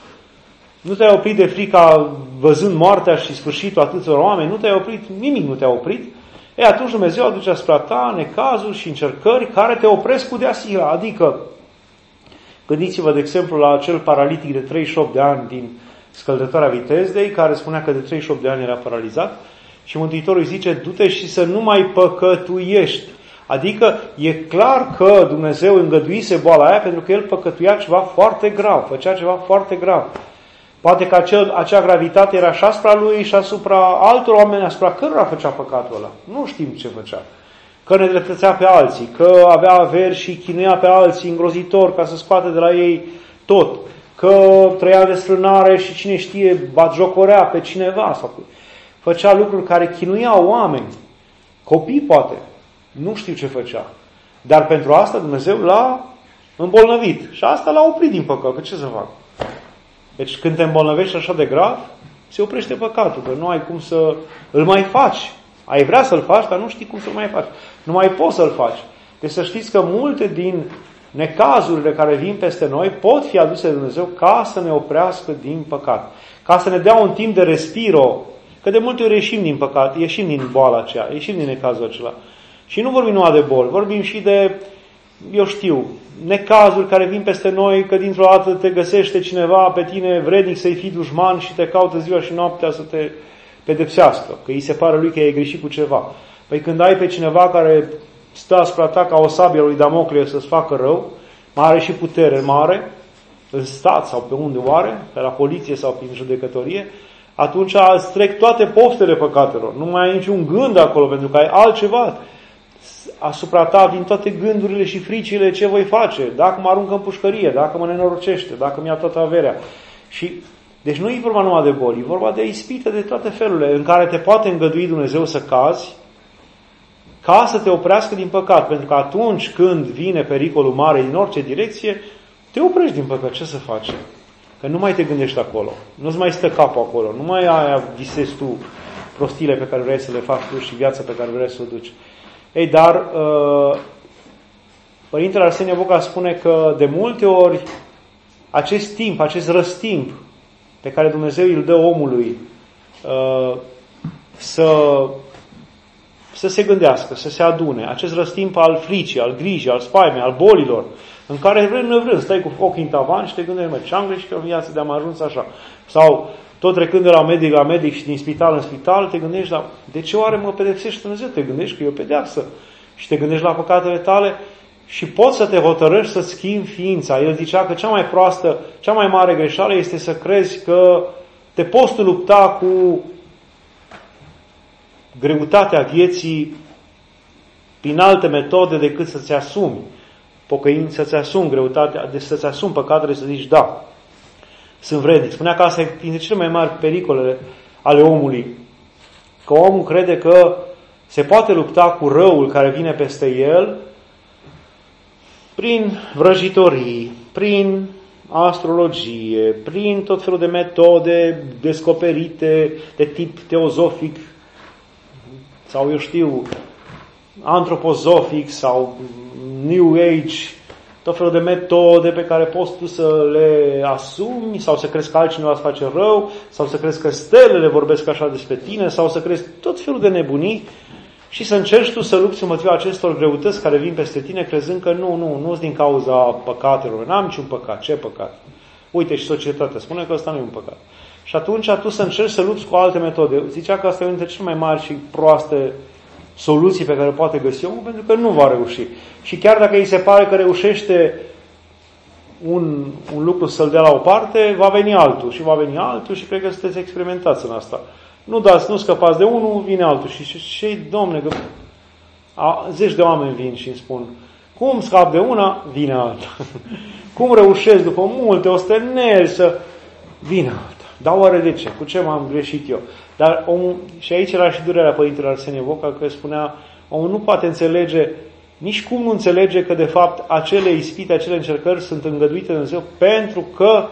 Nu te-ai oprit de frica văzând moartea și sfârșitul atâților oameni, nu te-ai oprit, nimic nu te-a oprit. E, atunci Dumnezeu aduce asupra ta necazuri și încercări care te opresc cu deasila. Adică, gândiți-vă, de exemplu, la acel paralitic de treizeci și opt de ani din Scăldătoarea Vitezdei, care spunea că de treizeci și opt de ani era paralizat și Mântuitorul îi zice, du-te și să nu mai păcătuiești. Adică e clar că Dumnezeu îngăduise boala aia pentru că el păcătuia ceva foarte grav, făcea ceva foarte grav. Poate că acel, acea gravitate era și asupra lui și asupra altor oameni, asupra cărora făcea păcatul ăla. Nu știm ce făcea. Că nedreptățea pe alții, că avea averi și chinuia pe alții îngrozitor ca să scoate de la ei tot, că trăia desfrânare și cine știe batjocorea pe cineva sau făcea lucruri care chinuiau oameni, copii poate, nu știu ce făcea. Dar pentru asta Dumnezeu l-a îmbolnăvit și asta l-a oprit din păcat, că ce să fac? Deci când te îmbolnăvești așa de grav, se oprește păcatul, că nu ai cum să îl mai faci. Ai vrea să-l faci, dar nu știi cum să-l mai faci. Nu mai poți să-l faci. Deci să știți că multe din necazurile care vin peste noi pot fi aduse de Dumnezeu ca să ne oprească din păcat. Ca să ne dea un timp de respiro. Că de multe ori ieșim din păcat, ieșim din boala aceea, ieșim din necazul acela. Și nu vorbim numai de boli, vorbim și de, eu știu, necazuri care vin peste noi, că dintr-o dată te găsește cineva pe tine vrednic să-i fii dușman și te caută ziua și noaptea să te pedepsească, că îi se pare lui că ai greșit cu ceva. Păi când ai pe cineva care stă asupra ta ca o sabie lui Damocle să-ți facă rău, mai are și putere mare, în stat sau pe unde oare, pe la poliție sau prin judecătorie, atunci îți trec toate poftele păcatelor. Nu mai ai niciun gând acolo, pentru că ai altceva. Asupra ta vin toate gândurile și fricile ce voi face, dacă mă aruncă în pușcărie, dacă mă nenorocește, dacă mi-a toată averea. Și, deci nu e vorba numai de boli, e vorba de ispite de toate felurile în care te poate îngădui Dumnezeu să cazi, ca să te oprească din păcat. Pentru că atunci când vine pericolul mare din orice direcție, te oprești din păcat. Ce să faci? Că nu mai te gândești acolo. Nu-ți mai stă capul acolo. Nu mai aia visezi tu prostiile pe care vrei să le faci tu și viața pe care vrei să o duci. Ei, dar uh, Părintele Arsenie Boca spune că de multe ori acest timp, acest răstimp pe care Dumnezeu îl dă omului uh, să, să se gândească, să se adune, acest răstimp al fricii, al grijii, al spaimei, al bolilor, în care vrem nevrând, stai cu ochii în tavan și te gândești, mă, ce-am greșit în viață de am ajuns așa? Sau tot trecând de la medic la medic și din spital în spital, te gândești, la de ce oare mă pedepsește Dumnezeu? Te gândești că e o pedeapsă. Și te gândești la păcatele tale și poți să te hotărăști să schimbi ființa. El zicea că cea mai proastă, cea mai mare greșeală este să crezi că te poți lupta cu greutatea vieții prin alte metode decât să-ți asumi pocăința, să-ți asumi greutatea, deci să-ți asumi păcatele, să zici da, sunt vrednic. Spunea că asta e dintre cele mai mari pericole ale omului. Că omul crede că se poate lupta cu răul care vine peste el prin vrăjitorii, prin astrologie, prin tot felul de metode descoperite de tip teozofic sau, eu știu, antropozofic sau New Age, tot felul de metode pe care poți tu să le asumi sau să crezi că altcineva îți face rău sau să crezi că stelele vorbesc așa despre tine sau să crezi tot felul de nebunii și să încerci tu să lupți împotriva acestor greutăți care vin peste tine crezând că nu, nu, nu-s din cauza păcatelor. N-am niciun păcat. Ce păcat? Uite, și societatea spune că ăsta nu e un păcat. Și atunci tu să încerci să lupți cu alte metode. Zicea că asta e unul dintre cele mai mari și proaste soluții pe care poate găsi omul, pentru că nu va reuși. Și chiar dacă îi se pare că reușește un, un lucru să-l dea la o parte, va veni altul și va veni altul și cred că sunteți experimentați în asta. Nu dați, nu scăpați de unul, vine altul. Și ce, domne, că a, zeci de oameni vin și îmi spun, cum scap de una, vine alta. Cum reușesc după multe osteneli să vină alta. Dar oare de ce? Cu ce m-am greșit eu? Dar omul, și aici era și durerea Părintele Arsenie Boca, că spunea, omul nu poate înțelege, nici cum nu înțelege că de fapt acele ispite, acele încercări sunt îngăduite de Dumnezeu pentru că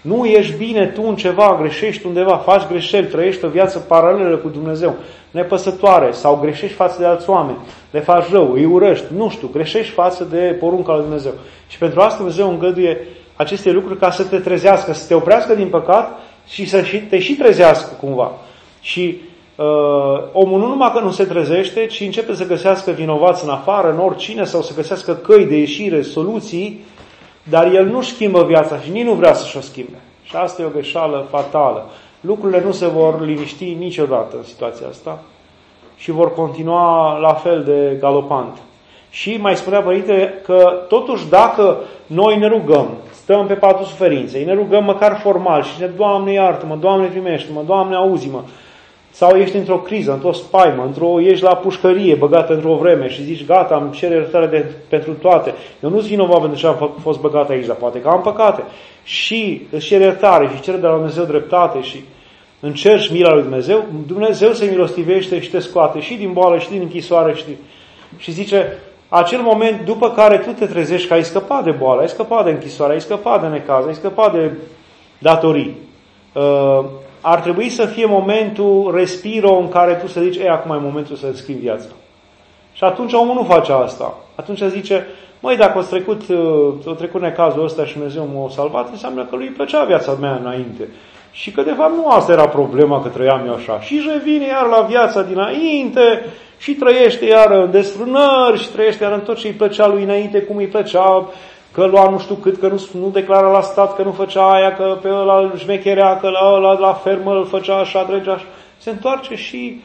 Nu ești bine tu în ceva, greșești undeva, faci greșeli, trăiești o viață paralelă cu Dumnezeu, nepăsătoare, sau greșești față de alți oameni, le faci rău, îi urăști, nu știu, greșești față de porunca lui Dumnezeu. Și pentru asta Dumnezeu îngăduie aceste lucruri ca să te trezească, să te oprească din păcat și să te și trezească cumva. Și uh, omul nu numai că nu se trezește, ci începe să găsească vinovați în afară, în oricine, sau să găsească căi de ieșire, soluții, dar el nu schimbă viața și nici nu vrea să-și o schimbe. Și asta e o greșeală fatală. Lucrurile nu se vor liniști niciodată în situația asta și vor continua la fel de galopant. Și mai spunea Părinte că totuși dacă noi ne rugăm, stăm pe patul suferinței, ne rugăm măcar formal și ne Doamne iartă-mă, Doamne primește-mă, Doamne auzi-mă, sau ești într-o criză, într-o spaimă, într-o, ești la pușcărie băgat într-o vreme și zici gata, îmi cer iertare de, pentru toate. Eu nu-ți vinovat pentru ce am fost băgat aici, dar poate că am păcate. Și îți cer iertare și cer de la Dumnezeu dreptate și încerci mila lui Dumnezeu, Dumnezeu se milostivește și te scoate și din boală și din închisoare și, și zice, acel moment după care tu te trezești că ai scăpat de boală, ai scăpat de închisoare, ai scăpat de necaz, ai scăpat de datorii. Uh, ar trebui să fie momentul respiro în care tu să zici, ei, acum e momentul să-ți schimbi viața. Și atunci omul nu face asta. Atunci zice, măi, dacă o trecut, o trecut necazul ăsta și Dumnezeu m-a salvat, înseamnă că lui îi plăcea viața mea înainte. Și că de fapt nu asta era problema, că trăiam eu așa. Și revine iar la viața dinainte și trăiește iar în desfrânări și trăiește iar în tot ce îi plăcea lui înainte, cum îi plăcea, că lua nu știu cât, că nu, nu declara la stat, că nu făcea aia, că pe ăla îl șmecherea, că la ăla la fermă îl făcea așa, trăgea așa. Se întoarce și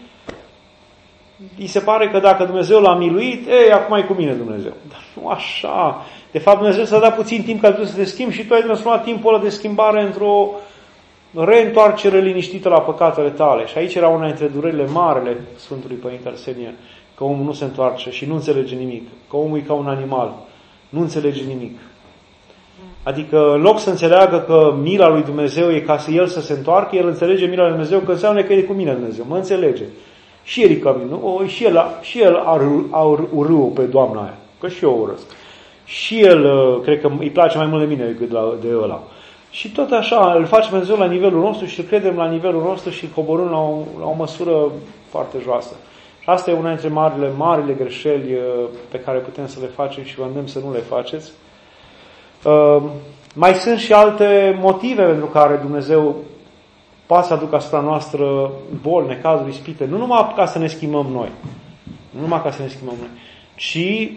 îi se pare că dacă Dumnezeu l-a miluit, ei, acum e cu mine Dumnezeu. Dar nu așa. De fapt, Dumnezeu s-a dat puțin timp ca tu să te schimbi și tu ai transformat timpul ăla de schimbare într-o reîntoarcere liniștită la păcatele tale. Și aici era una dintre durerile marele Sfântului Părinte Arsenie, că omul nu se întoarce și nu înțelege nimic, că omul e ca un animal, nu înțelege nimic. Adică, în loc să înțeleagă că mila lui Dumnezeu e ca să el să se întoarcă, el înțelege mila lui Dumnezeu că înseamnă că e cu mine Dumnezeu, mă înțelege. Și el e ca mine, nu? O, și el, și el ar, ar urâ-o pe doamna aia, că și eu o urăsc. Și el, cred că îi place mai mult de mine decât de ăla. Și tot așa, îl facem Dumnezeu la nivelul nostru și îl credem la nivelul nostru și coborâm la o, la o măsură foarte joasă. Și asta e una dintre marile, marile greșeli pe care putem să le facem și vă îndemn să nu le faceți. Uh, mai sunt și alte motive pentru care Dumnezeu poate să aducă asupra noastră boli, necazuri, ispite. Nu numai ca să ne schimbăm noi, nu numai ca să ne schimbăm noi, ci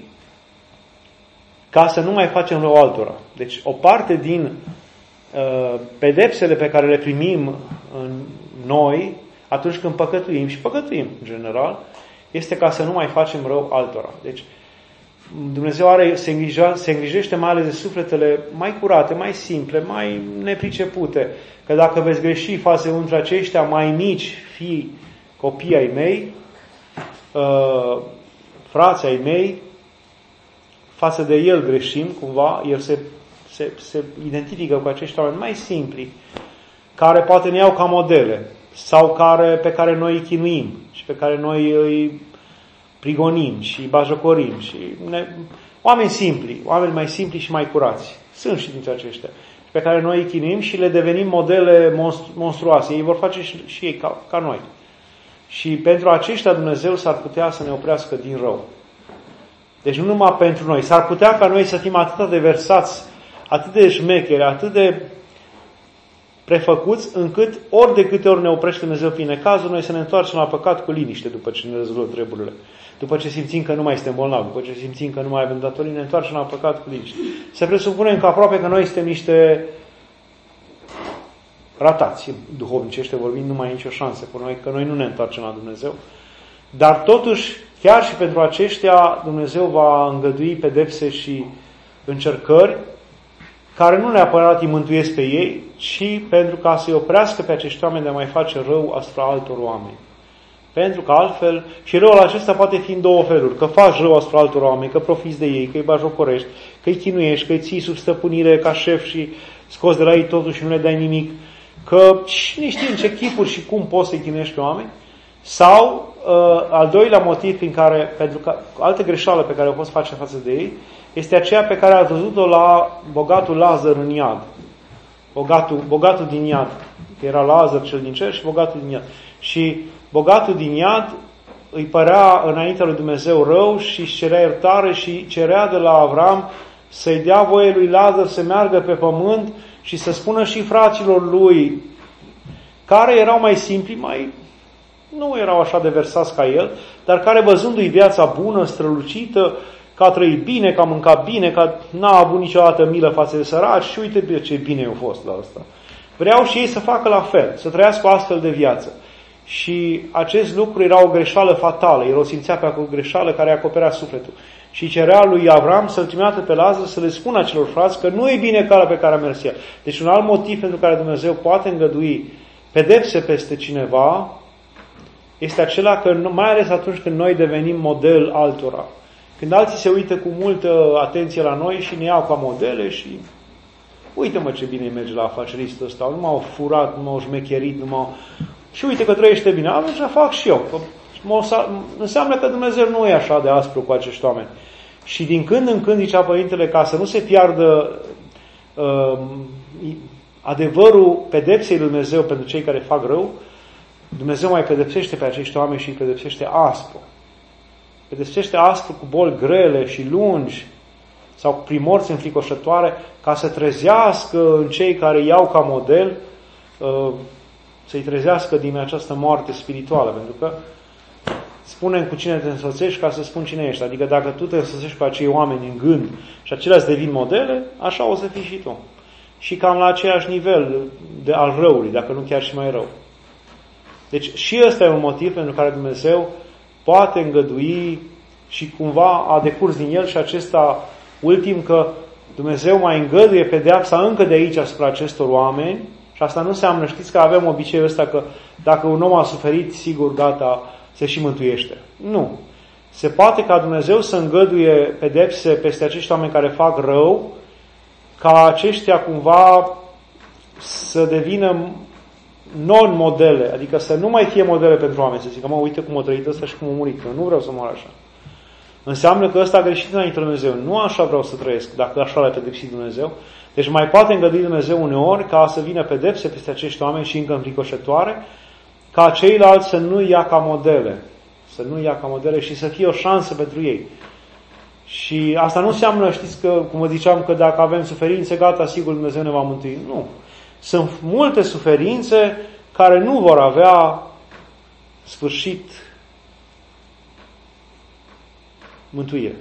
ca să nu mai facem rău altora. Deci o parte din uh, pedepsele pe care le primim în noi atunci când păcătuim, și păcătuim în general, este ca să nu mai facem rău altora. Deci Dumnezeu are, se, îngrija, se îngrijește mai ales de sufletele mai curate, mai simple, mai nepricepute. Că dacă veți greși față între aceștia mai mici, fii, copii ai mei, uh, frații ai mei, față de el greșim, cumva, el se, se, se identifică cu acești oameni mai simpli, care poate ne iau ca modele, sau care, pe care noi îi chinuim și pe care noi îi prigonim și bajocorim și ne... oameni simpli, oameni mai simpli și mai curați. Sunt și dintre aceștia. Pe care noi îi chinuim și le devenim modele monstru- monstruoase. Ei vor face și, și ei ca, ca noi. Și pentru aceștia Dumnezeu s-ar putea să ne oprească din rău. Deci nu numai pentru noi. S-ar putea ca noi să fim atât de versați, atât de șmecheri, atât de prefăcuți, încât ori de câte ori ne oprește Dumnezeu prin necazul, noi să ne întoarcem la păcat cu liniște după ce ne rezolvăm treburile. După ce simțim că nu mai suntem bolnavi, după ce simțim că nu mai avem datorii, ne întoarcem la păcat cu liniște. Se presupune că aproape că noi suntem niște ratați, duhovnicește vorbind, nu mai e nicio șansă cu noi, că noi nu ne întoarcem la Dumnezeu. Dar totuși, chiar și pentru aceștia, Dumnezeu va îngădui pedepse și încercări care nu neapărat îi mântuiesc pe ei, ci pentru ca să-i oprească pe acești oameni de a mai face rău asupra altor oameni. Pentru că altfel, și răul acesta poate fi în două feluri, că faci rău asupra altor oameni, că profiți de ei, că îi bajocorești, că îi chinuiești, că îi ții sub stăpânire ca șef și scoți de la ei totul și nu le dai nimic, că cine știe în ce chipuri și cum poți să-i chinuiești pe oameni, sau uh, al doilea motiv prin care, pentru că altă greșeală pe care o poți face față de ei, este aceea pe care a văzut-o la bogatul Lazar în iad. Bogatul, bogatul din iad, că era Lazar cel din cer și bogatul din iad. Și bogatul din iad îi părea înaintea lui Dumnezeu rău și își cerea iertare și cerea de la Avram să-i dea voie lui Lazar să meargă pe pământ și să spună și fraților lui, care erau mai simpli, mai nu erau așa de versați ca el, dar care văzându-i viața bună, strălucită, că a trăit bine, că a mâncat bine, că n-a avut niciodată milă față de săraci și uite ce bine au fost la asta. Vreau și ei să facă la fel, să trăiască o astfel de viață. Și acest lucru era o greșeală fatală, el o simțea pe acolo greșeală care acoperea sufletul. Și cerea lui Avram să-l trimită pe Lazar să le spună acelor frați că nu e bine calea pe care a mers el. Deci un alt motiv pentru care Dumnezeu poate îngădui pedepse peste cineva este acela că, mai ales atunci când noi devenim model altora. Când alții se uită cu multă atenție la noi și ne iau ca modele și uite-mă ce bine merge la afaceristul ăsta, nu m-au furat, nu m-au șmecherit, nu m-au... Și uite că trăiește bine, atunci fac și eu. Înseamnă că Dumnezeu nu e așa de aspru cu acești oameni. Și din când în când, zicea Părintele, ca să nu se piardă uh, adevărul pedepsei lui Dumnezeu pentru cei care fac rău, Dumnezeu mai pedepsește pe acești oameni și îi pedepsește aspru. Pedepsește aspru cu boli grele și lungi sau prin morți înfricoșătoare ca să trezească în cei care iau ca model, uh, să-i trezească din această moarte spirituală. Pentru că spunem cu cine te însoțești ca să spun cine ești. Adică dacă tu te însoțești cu acei oameni în gând și acelea îți devin modele, așa o să fii și tu. Și cam la același nivel de, al răului, dacă nu chiar și mai rău. Deci și ăsta e un motiv pentru care Dumnezeu poate îngădui și cumva a decurs din el și acesta ultim că Dumnezeu mai îngăduie pedeapsa încă de aici asupra acestor oameni și asta nu înseamnă, știți că avem obiceiul ăsta că dacă un om a suferit, sigur, gata, se și mântuiește. Nu. Se poate ca Dumnezeu să îngăduie pedepse peste acești oameni care fac rău, ca aceștia cumva să devină non-modele, adică să nu mai fie modele pentru oameni, să zică, mă, uite cum a trăit ăsta și cum a murit, că nu vreau să mor așa. Înseamnă că ăsta a greșit înainte de Dumnezeu. Nu așa vreau să trăiesc, dacă așa l-a pedepsit Dumnezeu. Deci mai poate îngădui Dumnezeu uneori ca să vină pedepse peste acești oameni și încă înfricoșătoare, ca ceilalți să nu ia ca modele. Să nu ia ca modele și să fie o șansă pentru ei. Și asta nu înseamnă, știți că, cum vă ziceam, că dacă avem suferințe, gata, sigur Dumnezeu ne va mântui. Nu. Sunt multe suferințe care nu vor avea sfârșit mântuire.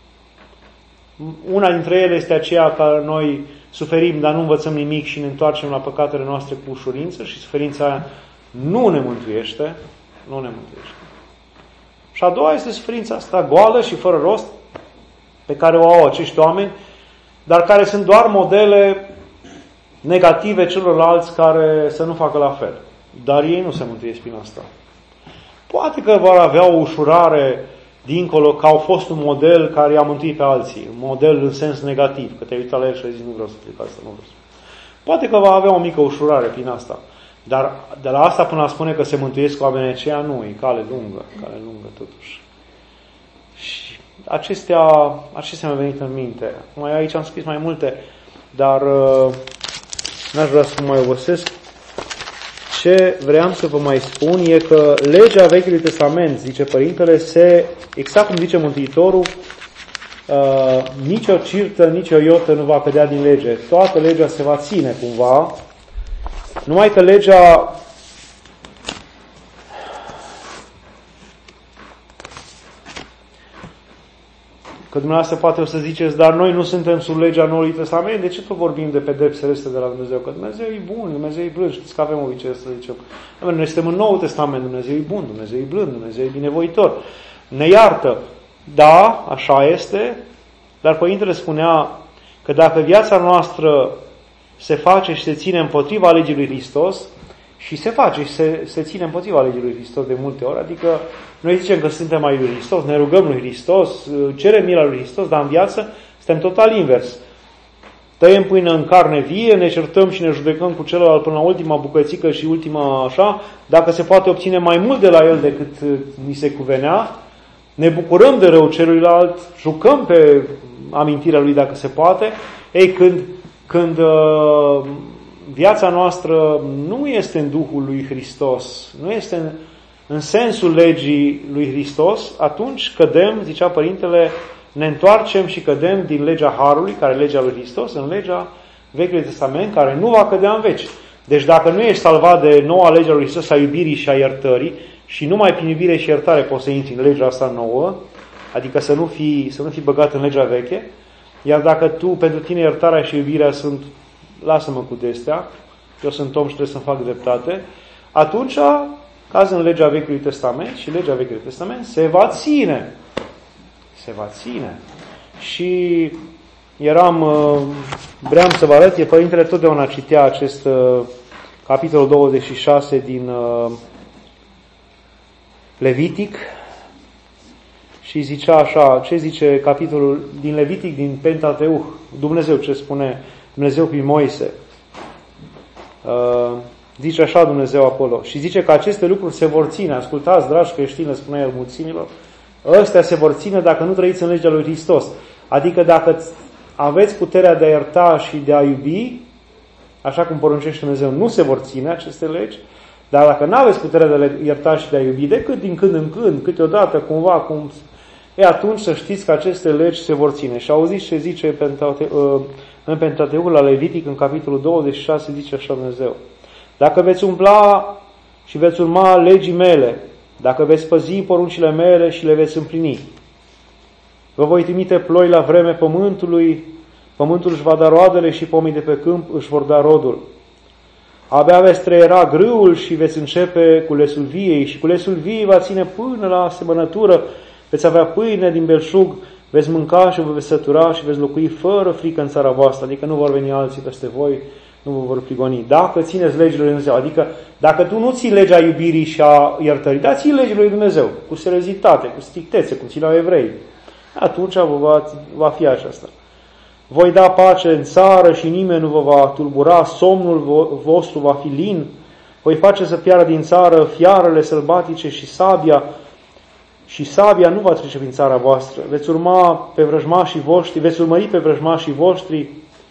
Una dintre ele este aceea care noi suferim, dar nu învățăm nimic și ne întoarcem la păcatele noastre cu ușurință și suferința aia nu ne mântuiește. Nu ne mântuiește. Și a doua este suferința asta goală și fără rost pe care o au acești oameni, dar care sunt doar modele negative celorlalți care să nu facă la fel. Dar ei nu se mântuiesc prin asta. Poate că vor avea o ușurare dincolo, că au fost un model care i-a mântuit pe alții. Un model în sens negativ, că te-ai uitat la el și ai zis, nu vreau să fac asta, nu vreau să. Poate că va avea o mică ușurare prin asta. Dar de la asta până a spune că se mântuiesc oamenii aceia, nu, e cale lungă, cale lungă totuși. Și acestea, acestea mi-au venit în minte. Mai aici am scris mai multe, dar uh, n-aș vrea să mai obosesc. Ce vreau să vă mai spun e că legea Vechiului Testament, zice Părintele, se, exact cum zice Mântuitorul, uh, nici o cirtă, nici o iotă nu va cădea din lege. Toată legea se va ține cumva, numai că legea că dumneavoastră poate o să ziceți, dar noi nu suntem sub legea Noului Testament, de ce tot vorbim de pedepsele astea de la Dumnezeu? Că Dumnezeu e bun, Dumnezeu e blând, știți că avem obiceiul să zicem. Noi suntem în Noul Testament, Dumnezeu e bun, Dumnezeu e blând, Dumnezeu e binevoitor, ne iartă. Da, așa este, dar Părintele spunea că dacă viața noastră se face și se ține împotriva legii lui Hristos, și se face și se, se ține împotriva legii lui Hristos de multe ori, adică noi zicem că suntem ai lui Hristos, ne rugăm lui Hristos, cerem mila lui Hristos, dar în viață suntem total invers. Tăiem pâine în carne vie, ne certăm și ne judecăm cu celălalt până la ultima bucățică și ultima așa, dacă se poate obține mai mult de la el decât ni se cuvenea, ne bucurăm de rău celuilalt, jucăm pe amintirea lui dacă se poate. Ei, când, când uh, viața noastră nu este în Duhul lui Hristos, nu este în, în sensul legii lui Hristos, atunci cădem, zicea Părintele, ne întoarcem și cădem din legea Harului, care e legea lui Hristos, în legea Vechiului Testament, care nu va cădea în veci. Deci dacă nu ești salvat de noua legea lui Hristos a iubirii și a iertării, și numai prin iubire și iertare poți să intri în legea asta nouă, adică să nu fii, să nu fii băgat în legea veche, iar dacă tu, pentru tine iertarea și iubirea sunt, lasă-mă cu destea, eu sunt om și trebuie să-mi fac dreptate, atunci cazi în legea Vechiului Testament și legea Vechiului Testament se va ține. Se va ține. Și eram, vreau să vă arăt, e Părintele totdeauna citea acest capitolul douăzeci și șase din Levitic și zicea așa, ce zice capitolul din Levitic, din Pentateuch, Dumnezeu, ce spune Dumnezeu prin Moise. Uh, zice așa Dumnezeu acolo și zice că aceste lucruri se vor ține, ascultați, dragi creștini, spune el mulțimilor, ăstea se vor ține dacă nu trăiți în legea lui Hristos. Adică dacă aveți puterea de a ierta și de a iubi, așa cum poruncește Dumnezeu, nu se vor ține aceste legi, dar dacă nu aveți puterea de a ierta și de a iubi, decât din când în când, câteodată, cumva, cum, e atunci să știți că aceste legi se vor ține. Și auziți ce zice în Pentateuch la Levitic, în capitolul douăzeci și șase, zice așa Dumnezeu. Dacă veți umbla și veți urma legii mele, dacă veți păzi poruncile mele și le veți împlini, vă voi trimite ploi la vreme pământului, pământul își va da roadele și pomii de pe câmp își vor da rodul. Abia veți trăiera grâul și veți începe culesul viei și culesul viei va ține până la semănătură, veți avea pâine din belșug, veți mânca și vă veți sătura și veți locui fără frică în țara voastră, adică nu vor veni alții peste voi, nu vă vor prigoni. Dacă țineți legile lui Dumnezeu, adică dacă tu nu ții legea iubirii și a iertării, dar ții legile lui Dumnezeu, cu seriozitate, cu strictețe, cum țineau evrei, atunci va, va fi aceasta. Voi da pace în țară și nimeni nu vă va tulbura, somnul vostru va fi lin, voi face să piară din țară fiarele sălbatice și sabia, și sabia nu va trece prin țara voastră. Veți urma pe vrăjmașii voștri, veți urmări pe vrăjmașii voștri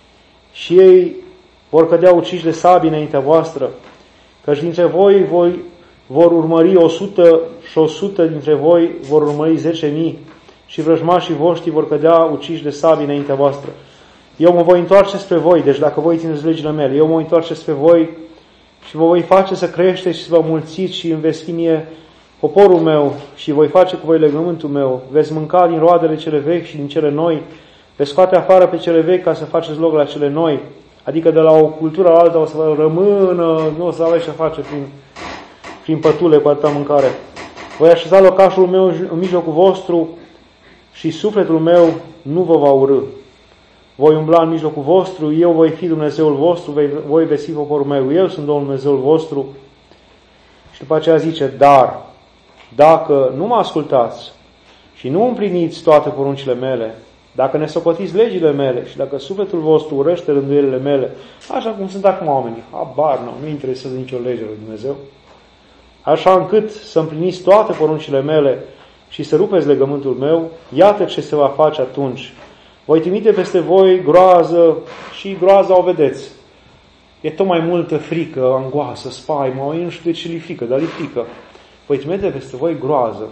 și ei vor cădea uciși de sabie înaintea voastră, căci dintre voi, voi vor urmări o sută și o sută dintre voi vor urmări zece mii și vrăjmașii voștri vor cădea uciși de sabie înaintea voastră. Eu mă voi întoarce spre voi, deci dacă voi țineți legile mele, eu mă voi întoarce spre voi și vă voi face să creșteți și să vă mulțiți și îmi veți fi mie poporul meu și voi face cu voi legământul meu. Veți mânca din roadele cele vechi și din cele noi, veți scoate afară pe cele vechi ca să faceți loc la cele noi. Adică de la o cultură la alta o să vă rămână, nu o să aveți ce face prin, prin pătule cu atâta mâncare. Voi așeza locașul meu în mijlocul vostru și sufletul meu nu vă va urâ. Voi umbla în mijlocul vostru, eu voi fi Dumnezeul vostru, voi veți fi poporul meu, eu sunt Domnul Dumnezeul vostru. Și după aceea zice, dar dacă nu mă ascultați și nu împliniți toate poruncile mele, dacă ne socotiți legile mele și dacă sufletul vostru urăște rânduielile mele, așa cum sunt acum oamenii, habar nu, nu interesează nicio lege lui Dumnezeu, așa încât să împliniți toate poruncile mele și să rupeți legământul meu, iată ce se va face atunci. Voi trimite peste voi groază și groaza o vedeți. E tot mai multă frică, angoasă, spaimă, oamenii nu știu de ce li frică, dar li frică. Voi trimite peste voi groază.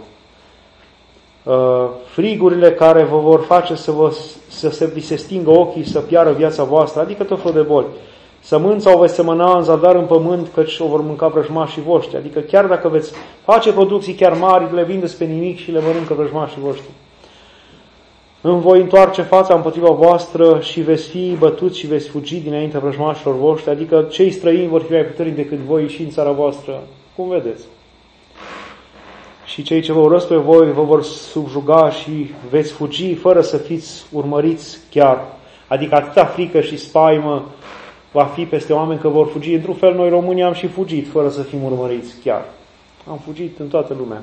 Uh, frigurile care vă vor face să, vă, să se, vi se stingă ochii, să piară viața voastră, adică tot felul de boli. Sămânța o veți semăna în zadar în pământ, căci o vor mânca vrăjmașii voștri. Adică chiar dacă veți face producții chiar mari, le vindeți pe nimic și le mănâncă vrăjmașii voștri. Îmi voi întoarce fața împotriva voastră și veți fi bătuți și veți fugi dinaintea vrăjmașilor voștri, adică cei străini vor fi mai puternici decât voi și în țara voastră, cum vedeți. Și cei ce vă urăsc pe voi vă vor subjuga și veți fugi fără să fiți urmăriți chiar. Adică atâta frică și spaimă va fi peste oameni că vor fugi. Într-un fel, noi românii am și fugit fără să fim urmăriți chiar. Am fugit în toată lumea.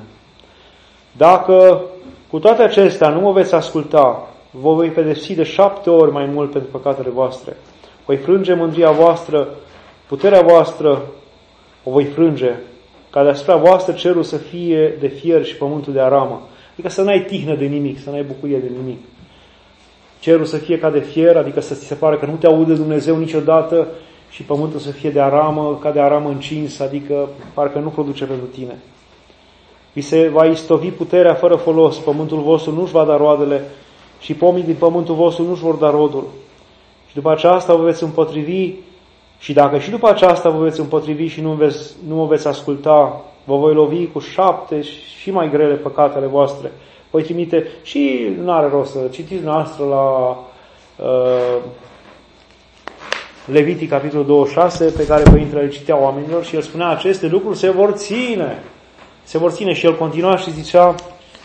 Dacă cu toate acestea nu mă veți asculta, vă voi pedepsi de șapte ori mai mult pentru păcatele voastre. Voi frânge mândria voastră, puterea voastră o voi frânge, ca deasupra voastră cerul să fie de fier și pământul de aramă. Adică să n-ai tihnă de nimic, să n-ai bucurie de nimic. Cerul să fie ca de fier, adică să ți se pare că nu te aude Dumnezeu niciodată și pământul să fie de aramă, ca de aramă încins, adică parcă nu produce pentru tine. Vi se va istovi puterea fără folos, pământul vostru nu-și va da roadele și pomii din pământul vostru nu-și vor da rodul. Și după aceasta vă veți împotrivi și dacă și după aceasta vă veți împotrivi și nu, veți, nu mă veți asculta, vă voi lovi cu șapte și mai grele păcatele voastre. Voi trimite și nu are rost să citiți noastră la uh, Levitic, capitolul douăzeci și șase, pe care Părintele le citea oamenilor și el spunea aceste lucruri se vor ține. Se vor ține și el continua și zicea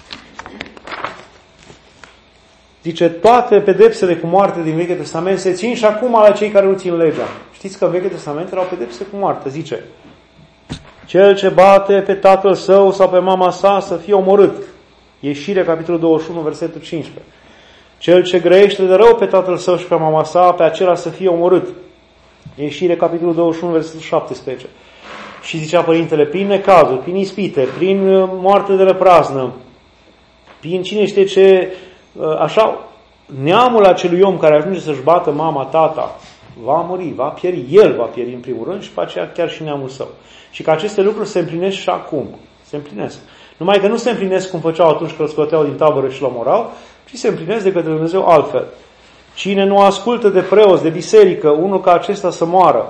zice, toate pedepsele cu moarte din Vechiul Testament se țin și acum la cei care nu țin legea. Știți că în Vechiul Testament erau pedepse cu moarte. Zice, cel ce bate pe tatăl său sau pe mama sa să fie omorât. Ieșire, capitolul douăzeci și unu, versetul cincisprezece. Cel ce grăiește de rău pe tatăl său și pe mama sa, pe acela să fie omorât. Ieșire, capitolul douăzeci și unu, versetul șaptesprezece. Și zicea Părintele, prin necazuri, prin ispite, prin moarte de răpraznă, prin cine știe ce, așa, neamul acelui om care ajunge să-și bată mama, tata, va muri, va pieri, el va pieri în primul rând și pe aceea chiar și neamul său. Și că aceste lucruri se împlinesc și acum. Se împlinesc. Numai că nu se împlinesc cum făceau atunci când îl scoteau din tabără și l omorau, ci se împlinesc de către Dumnezeu altfel. Cine nu ascultă de preoți, de biserică, unul ca acesta să moară,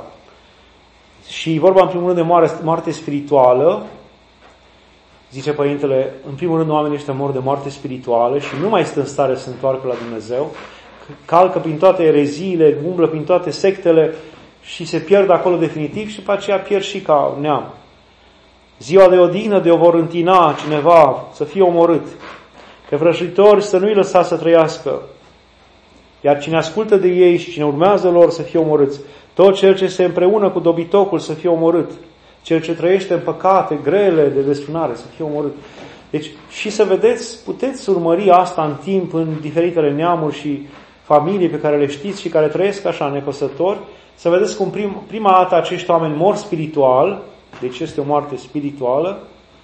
și vorba în primul rând de moarte, moarte spirituală, zice Părintele, în primul rând oamenii ăștia mor de moarte spirituală și nu mai stă în stare să se întoarcă la Dumnezeu, calcă prin toate ereziile, umblă prin toate sectele și se pierd acolo definitiv și după aceea pierd și ca neam. Ziua de odihnă de o vor întina cineva să fie omorât, pe vrăjitori să nu-i lăsa să trăiască, iar cine ascultă de ei și cine urmează lor să fie omorâți. Tot cel ce se împreună cu dobitocul să fie omorât. Cel ce trăiește în păcate grele de desfrânare să fie omorât. Deci, și să vedeți, puteți urmări asta în timp în diferitele neamuri și familii pe care le știți și care trăiesc așa nepăsători, să vedeți cum prim, prima dată acești oameni mor spiritual, deci este o moarte spirituală,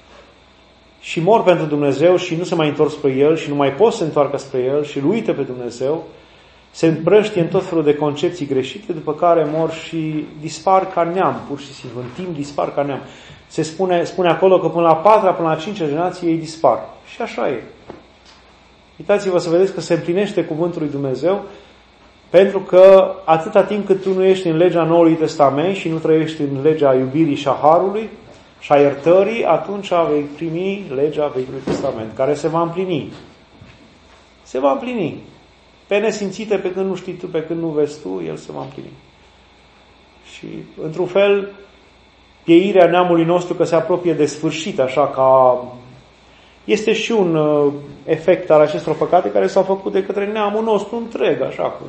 și mor pentru Dumnezeu și nu se mai întorc spre El și nu mai pot să se întoarcă spre El și îl uită pe Dumnezeu, se împrăștie în tot felul de concepții greșite, după care mor și dispar ca neam, pur și simplu, în timp dispar ca neam. Se spune, spune acolo că până la patra, până la cincea generație ei dispar. Și așa e. Uitați-vă să vedeți că se împlinește cuvântul lui Dumnezeu, pentru că atâta timp cât tu nu ești în legea Noului Testament și nu trăiești în legea iubirii și a harului și a iertării, atunci vei primi legea Vechiului Testament, care se va împlini. Se va împlini. Pe nesimțite, pe când nu știi tu, pe când nu vezi tu, el se va împlini. Și, într-un fel, pieirea neamului nostru că se apropie de sfârșit, așa ca... Este și un uh, efect al acestor păcate care s-au făcut de către neamul nostru întreg, așa cum...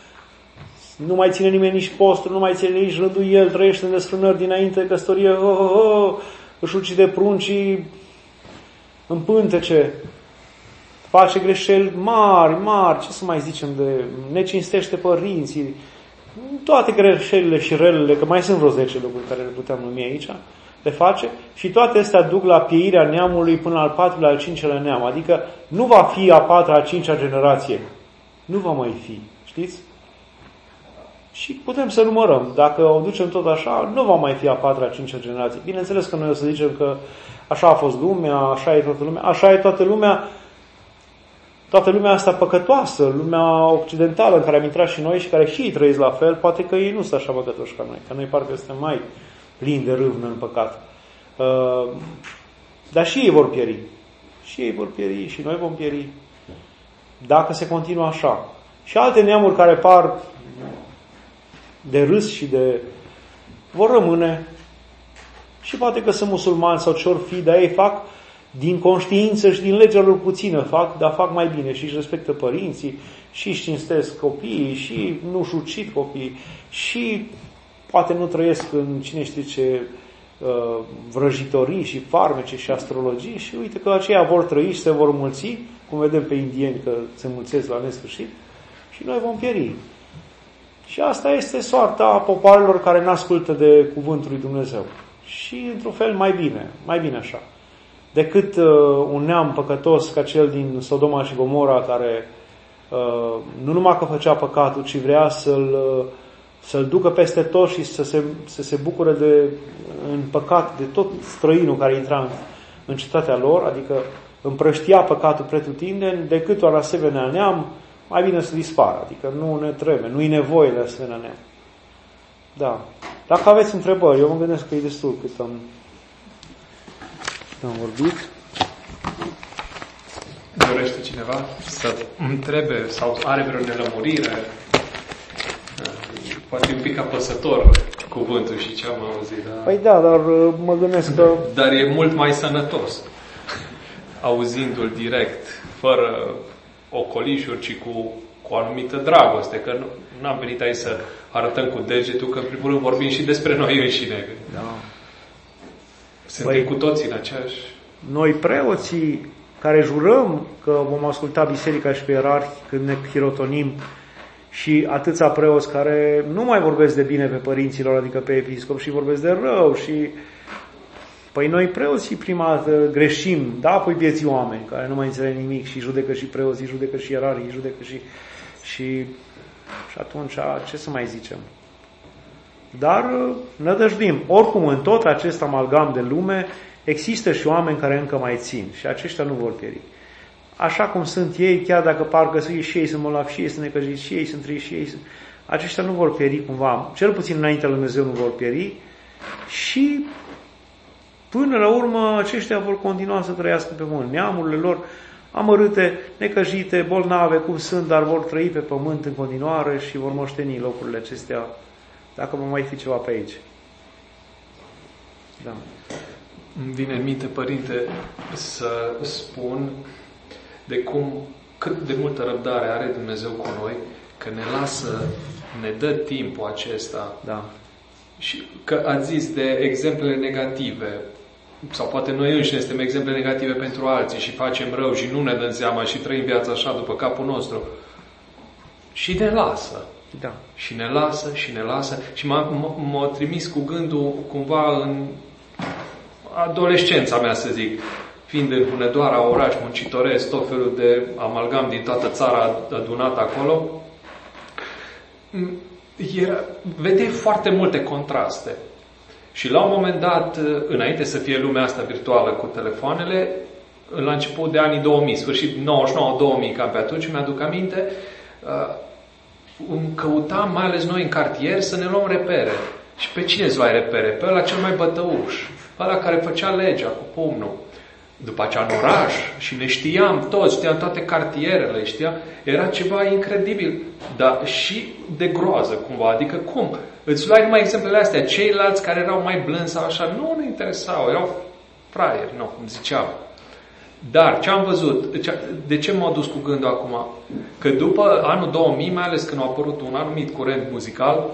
Nu mai ține nimeni nici postul, nu mai ține nici rânduiel, trăiește în desfrânări dinainte de căsătorie, oh, oh, oh, își ucide pruncii în pântece, face greșeli mari, mari, ce să mai zicem de... necinstește părinții, toate greșelile și relele, că mai sunt vreo zece lucruri care le puteam numi aici, le face și toate astea duc la pieirea neamului până al patrulea, al cincelea neam, adică nu va fi a patra, a cincea generație, nu va mai fi, știți? Și putem să numărăm. Dacă o ducem tot așa, nu va mai fi a patra, a cincea generație. Bineînțeles că noi o să zicem că așa a fost lumea, așa e toată lumea, așa e toată lumea, toată lumea asta păcătoasă, lumea occidentală în care am intrat și noi și care și ei trăiesc la fel, poate că ei nu sunt așa păcătoși ca noi, că noi parcă suntem mai plini de râvnă în păcat. Uh, dar și ei vor pieri. Și ei vor pieri și noi vom pieri. Dacă se continuă așa. Și alte neamuri care par de râs și de... vor rămâne. Și poate că sunt musulmani sau ce-or fi, dar ei fac din conștiință și din legea lor puțină, fac, dar fac mai bine și își respectă părinții și își cinstesc copiii și nu-și ucid copiii și poate nu trăiesc în cine știe ce uh, vrăjitorii și farmece și astrologii și uite că aceia vor trăi și se vor mulți, cum vedem pe indieni că se mulțesc la nesfârșit și noi vom pieri. Și asta este soarta popoarelor care n-ascultă de cuvântul lui Dumnezeu. Și într-un fel mai bine, mai bine așa. Decât uh, un neam păcătos ca cel din Sodoma și Gomora care uh, nu numai că făcea păcatul, ci vrea să-l uh, să-l ducă peste tot și să se, să se bucure de, în păcat de tot străinul care intra în, în cetatea lor, adică împrăștia păcatul pretutindeni, decât doar asemenea neam, mai bine să dispară. Adică nu ne trebuie, nu e nevoie de asemenea neam. Da. Dacă aveți întrebări, eu mă gândesc că e destul cât am, cât am vorbit. Dorește cineva să întrebe sau are vreo nelămurire? Poate un pic apăsător cuvântul și ce am auzit. Dar... Păi da, dar mă gândesc că... Dar e mult mai sănătos auzindu-l direct, fără ocolișuri, ci cu, cu o anumită dragoste. Că nu am venit aici să arătăm cu degetul, că în primul rând vorbim și despre noi înșine. Da. Suntem păi, cu toții în aceeași... Noi preoții care jurăm că vom asculta biserica și pe ierarhi când ne hirotonim, și atâția preoți care nu mai vorbesc de bine pe părinților, adică pe episcop, și vorbesc de rău și... Păi noi preoții prima dată greșim, da, apoi vieții oameni care nu mai înțeleg nimic și judecă și preoții, judecă și ierarhii, judecă și... Și, și atunci ce să mai zicem? Dar nădăjduim. Oricum, în tot acest amalgam de lume există și oameni care încă mai țin și aceștia nu vor pieri. Așa cum sunt ei, chiar dacă parcă să și ei sunt molavi, și ei sunt necăjiți, și ei sunt triști, și ei sunt... Aceștia nu vor pieri cumva, cel puțin înaintea lui Dumnezeu nu vor pieri și până la urmă aceștia vor continua să trăiască pe pământ. Neamurile lor amărâte, necăjite, bolnave, cum sunt, dar vor trăi pe pământ în continuare și vor moșteni locurile acestea, dacă va mai fi ceva pe aici. Da. Îmi vine în minte, Părinte, să spun de cum, cât de multă răbdare are Dumnezeu cu noi, că ne lasă, ne dă timpul acesta. Da. Și că ați zis de exemplele negative, sau poate noi înșine suntem exemple negative pentru alții și facem rău și nu ne dăm seama și trăim viața așa după capul nostru. Și ne lasă. Da. Și ne lasă, și ne lasă. Și m-a, m-a trimis cu gândul cumva în adolescența mea, să zic, fiind în Hunedoara, oraș muncitoresc, tot felul de amalgam din toată țara adunat acolo, era, vedeai foarte multe contraste. Și la un moment dat, înainte să fie lumea asta virtuală cu telefoanele, la început de anii două mii, sfârșit nouăzeci și nouă două mii, cam pe atunci, mi-aduc aminte, căutam, mai ales noi în cartier, să ne luăm repere. Și pe cine îți luai repere? Pe ăla cel mai bătăuș, pe ăla care făcea legea cu pumnul. După aceea în oraș și ne știam toți, știam toate cartierele, știam, era ceva incredibil, dar și de groază cumva, adică cum? Îți luai numai exemplele astea, ceilalți care erau mai blânzi sau așa, nu ne interesau, erau fraieri, nu, cum ziceam. Dar ce am văzut, de ce m-a dus cu gândul acum? Că după anul două mii, mai ales când a apărut un anumit curent muzical,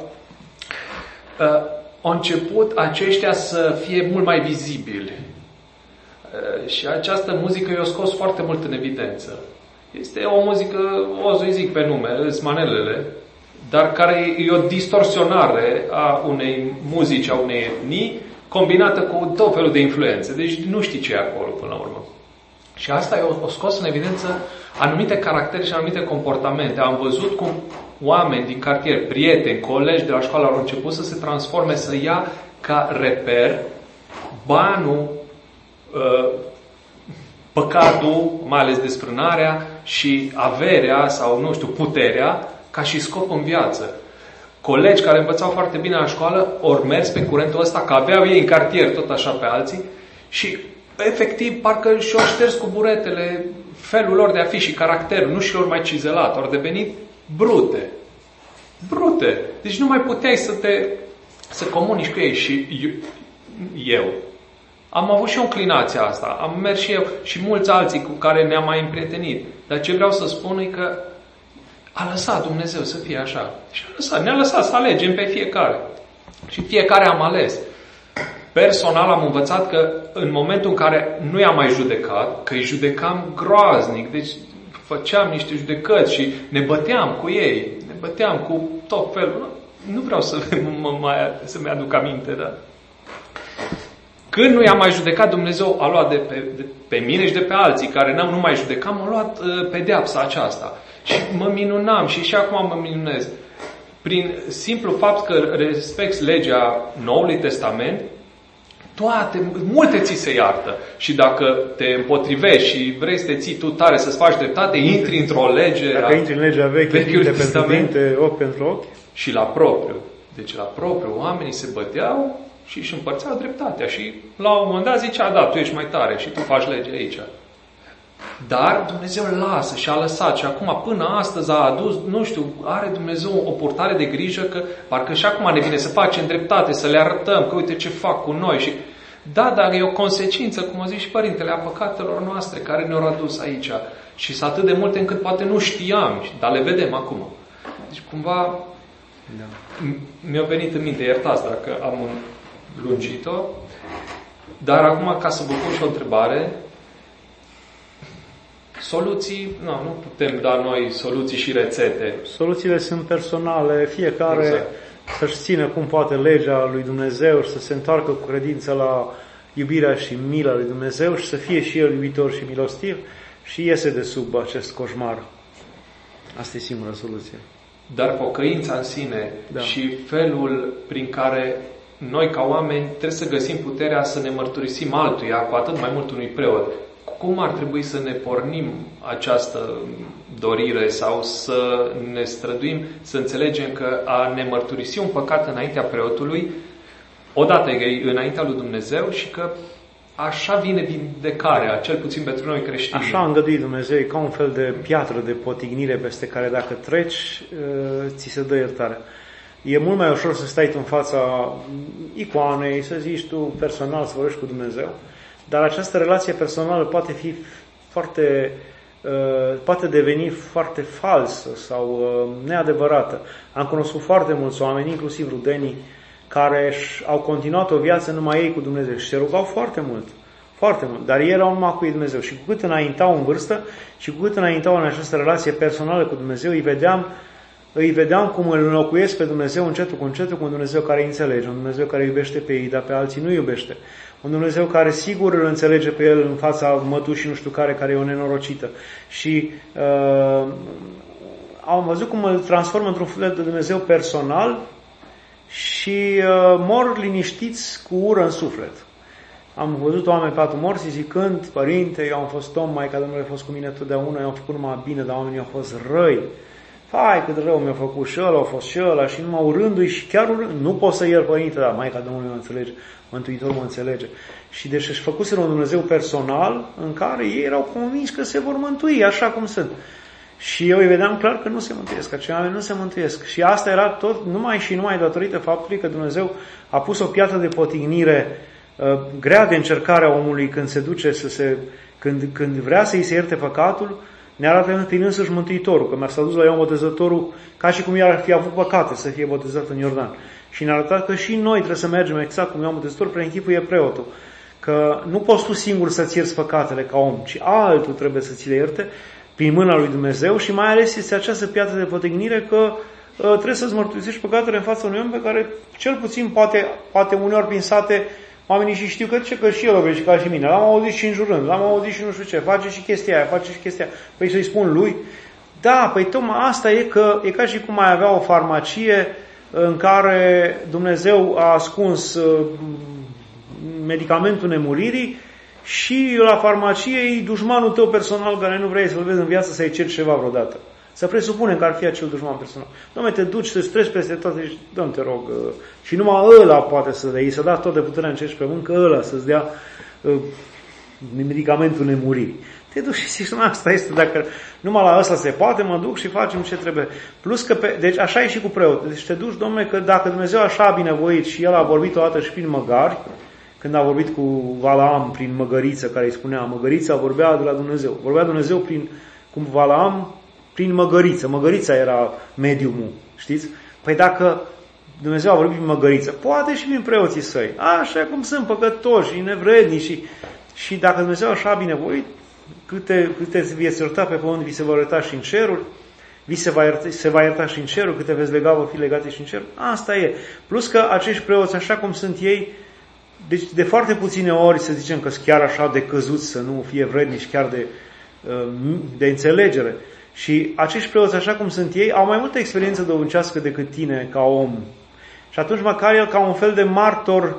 au început aceștia să fie mult mai vizibili. Și această muzică i-a scos foarte mult în evidență. Este o muzică, o să-i zic pe nume, sunt manelele, dar care e o distorsionare a unei muzici, a unei etnii, combinată cu tot felul de influențe. Deci nu știi ce e acolo până la urmă. Și asta i-a scos în evidență anumite caractere și anumite comportamente. Am văzut cum oameni din cartier, prieteni, colegi de la școală au început să se transforme, să ia ca reper banul, păcatul, mai ales desfrânarea și averea sau, nu știu, puterea ca și scop în viață. Colegi care învățau foarte bine la școală ori mers pe curentul ăsta, că aveau ei în cartier tot așa pe alții și efectiv parcă și-au șters cu buretele felul lor de a fi și caracterul, nu și lor mai cizelat, au devenit brute. Brute. Deci nu mai puteai să te să comunici cu ei și eu am avut și o înclinație asta. Am mers și eu și mulți alții cu care ne-am mai împrietenit. Dar ce vreau să spun e că a lăsat Dumnezeu să fie așa. Și a lăsat, ne-a lăsat să alegem pe fiecare. Și fiecare am ales. Personal am învățat că în momentul în care nu i-am mai judecat, că îi judecam groaznic, deci făceam niște judecăți și ne băteam cu ei, ne băteam cu tot felul. Nu vreau să mă mai, să-mi aduc aminte, dar... Când nu i-am mai judecat, Dumnezeu a luat de pe, de pe mine și de pe alții care n-am nu mai judecam, a luat uh, pedeapsa aceasta. Și mă minunam și și acum mă minunez. prin simplu fapt că respecti legea Noului Testament, toate, multe ți se iartă. Și dacă te împotrivești și vrei să te ții tu tare, să-ți faci dreptate, intri într-o lege... Dacă intri în legea veche, dinte pentru dinte, ochi pentru ochi. Și la propriu. Deci la propriu, oamenii se băteau și își împărțeau dreptatea. Și la un moment dat zicea, da, tu ești mai tare și tu faci lege aici. Dar Dumnezeu lasă și a lăsat. Și acum, până astăzi, a adus, nu știu, are Dumnezeu o purtare de grijă că parcă și acum ne vine să facem dreptate, să le arătăm că uite ce fac cu noi. Și da, dar e o consecință, cum a zis și Părintele, a păcatelor noastre care ne-au adus aici. Și sunt atât de multe încât poate nu știam, dar le vedem acum. Deci cumva da. mi-a venit în minte, iertați dacă am lungit-o, dar acum ca să vă pun și o întrebare, soluții, nu, nu putem da noi soluții și rețete. Soluțiile sunt personale, fiecare exact. Să-și țină cum poate legea lui Dumnezeu și să se întoarcă cu credință la iubirea și mila lui Dumnezeu și să fie și El iubitor și milostiv și iese de sub acest coșmar. Asta e singura soluție. Dar pocăința în sine da. Și felul prin care noi ca oameni trebuie să găsim puterea să ne mărturisim altuia, cu atât mai mult unui preot. Cum ar trebui să ne pornim această dorire sau să ne străduim să înțelegem că a ne mărturisi un păcat înaintea preotului, odată e înaintea lui Dumnezeu și că așa vine vindecarea, cel puțin pentru noi creștini. Așa a îngăduit Dumnezeu, e ca un fel de piatră de potignire peste care dacă treci, ți se dă iertare. E mult mai ușor să stai tu în fața icoanei, să zici tu personal, să vorbești cu Dumnezeu. Dar această relație personală poate fi foarte, uh, poate deveni foarte falsă sau uh, neadevărată. Am cunoscut foarte mulți oameni, inclusiv rudenii, care au continuat o viață numai ei cu Dumnezeu și se rugau foarte mult, foarte mult, dar ei erau numai cu Dumnezeu. Și cu cât înaintau în vârstă și cu cât înaintau în această relație personală cu Dumnezeu, îi vedeam, îi vedeam cum îl înlocuiesc pe Dumnezeu încetul cu încetul, cu un Dumnezeu care îi înțelege, un Dumnezeu care iubește pe ei, dar pe alții nu iubește. Un Dumnezeu care sigur îl înțelege pe el în fața mătușii nu știu care, care e o nenorocită. Și uh, am văzut cum îl transformă într-un fel de Dumnezeu personal și uh, mor liniștiți cu ură în suflet. Am văzut oameni patru morți zicând, Părinte, eu am fost om, Maica Domnului a fost cu mine totdeauna, eu am făcut numai bine, dar oamenii au fost răi. Hai, cât rău mi-a făcut și ăla, a fost și ăla, și numai urându-i și chiar urând. Nu pot să iert Părinte, dar Maica Domnului mă înțelege, Mântuitorul mă înțelege. Și deci își făcuseră un Dumnezeu personal în care ei erau convinși că se vor mântui așa cum sunt. Și eu îi vedeam clar că nu se mântuiesc, că acei oameni nu se mântuiesc. Și asta era tot numai și numai datorită faptului că Dumnezeu a pus o piatră de potignire uh, grea de încercare a omului când se duce să se, când, când vrea să-i se ierte păcatul, ne arată prin însuși Mântuitorul, că mi-a s-a dus la Ioan Botezătorul ca și cum el ar fi avut păcate să fie botezat în Iordan. Și ne-a arătat că și noi trebuie să mergem exact cum Ioan Botezătorul, prin închipuie preotul. Că nu poți tu singur să-ți ierți păcatele ca om, ci altul trebuie să ți le ierte prin mâna lui Dumnezeu și mai ales este această piatră de potignire că uh, trebuie să-ți mărturisești păcatele în fața unui om pe care cel puțin poate, poate uneori prin sate oamenii și știu că ce că și el o vezi ca și mine. L-am auzit și înjurând, l-am auzit și nu știu ce, face și chestia aia, face și chestia aia. Păi să-i spun lui? Da, păi tocmai asta e că e ca și cum ai avea o farmacie în care Dumnezeu a ascuns uh, medicamentul nemuririi și la farmacie e dușmanul tău personal care nu vrei să-l vezi în viață să-i ceri ceva vreodată. Să presupunem că ar fi acel dușman personal. Doamne, te duci, te streci peste tot și Doamne, te rog, uh, și numai ăla poate să dea, îi să dea tot de puterea în cer și pe mânt, că ăla să-ți dea uh, medicamentul nemuririi. Te duci și zici, asta este, dacă numai la ăsta se poate, mă duc și facem ce trebuie. Plus că, pe, deci așa e și cu preotul. Deci te duci, Dom'le, că dacă Dumnezeu așa a binevoit și El a vorbit o dată și prin măgari, când a vorbit cu Valaam prin măgăriță, care îi spunea, măgărița vorbea de la Dumnezeu. Vorbea Dumnezeu prin, cum Valaam, prin măgăriță. Măgărița era mediumul, știți? Păi dacă Dumnezeu a vorbit prin măgăriță, poate și prin preoții săi. Așa cum sunt păcătoși și nevrednici și, și dacă Dumnezeu așa a binevoit, câte, câte veți ierta pe pământ, vi se va ierta și în ceruri, vi se va ierta, se va ierta și în ceruri, câte veți lega, vor fi legate și în ceruri. Asta e. Plus că acești preoți, așa cum sunt ei, deci de foarte puține ori să zicem că sunt chiar așa de căzuți să nu fie vrednici chiar de, de înțelegere. Și acești preoți, așa cum sunt ei, au mai multă experiență duhovnicească decât tine ca om. Și atunci măcar el ca un fel de martor,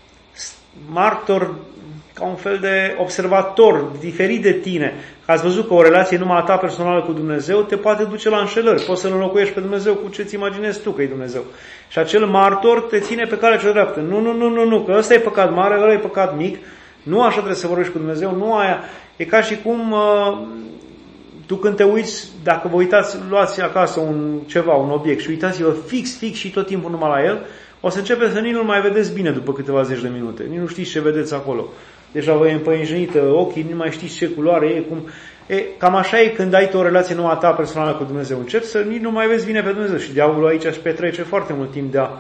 martor, ca un fel de observator diferit de tine, că ați văzut că o relație numai a ta personală cu Dumnezeu te poate duce la înșelări. Poți să-L înlocuiești pe Dumnezeu cu ce-ți imaginezi tu că e Dumnezeu. Și acel martor te ține pe calea cea dreaptă. Nu, nu, nu, nu, nu, că ăsta e păcat mare, ăla e păcat mic. Nu așa trebuie să vorbești cu Dumnezeu, nu aia. E ca și cum uh, tu când te uiți, dacă vă uitați, luați acasă un ceva, un obiect și uitați-vă fix, fix și tot timpul numai la el, o să începeți să nici nu mai vedeți bine după câteva zeci de minute. Nici nu știți ce vedeți acolo. Deja vă e împăienjenită ochii, nu mai știți ce culoare e, cum... E, cam așa e când ai tu o relație numai a ta personală cu Dumnezeu. Începi să nici nu mai vezi bine pe Dumnezeu. Și diavolul aici își petrece foarte mult timp de a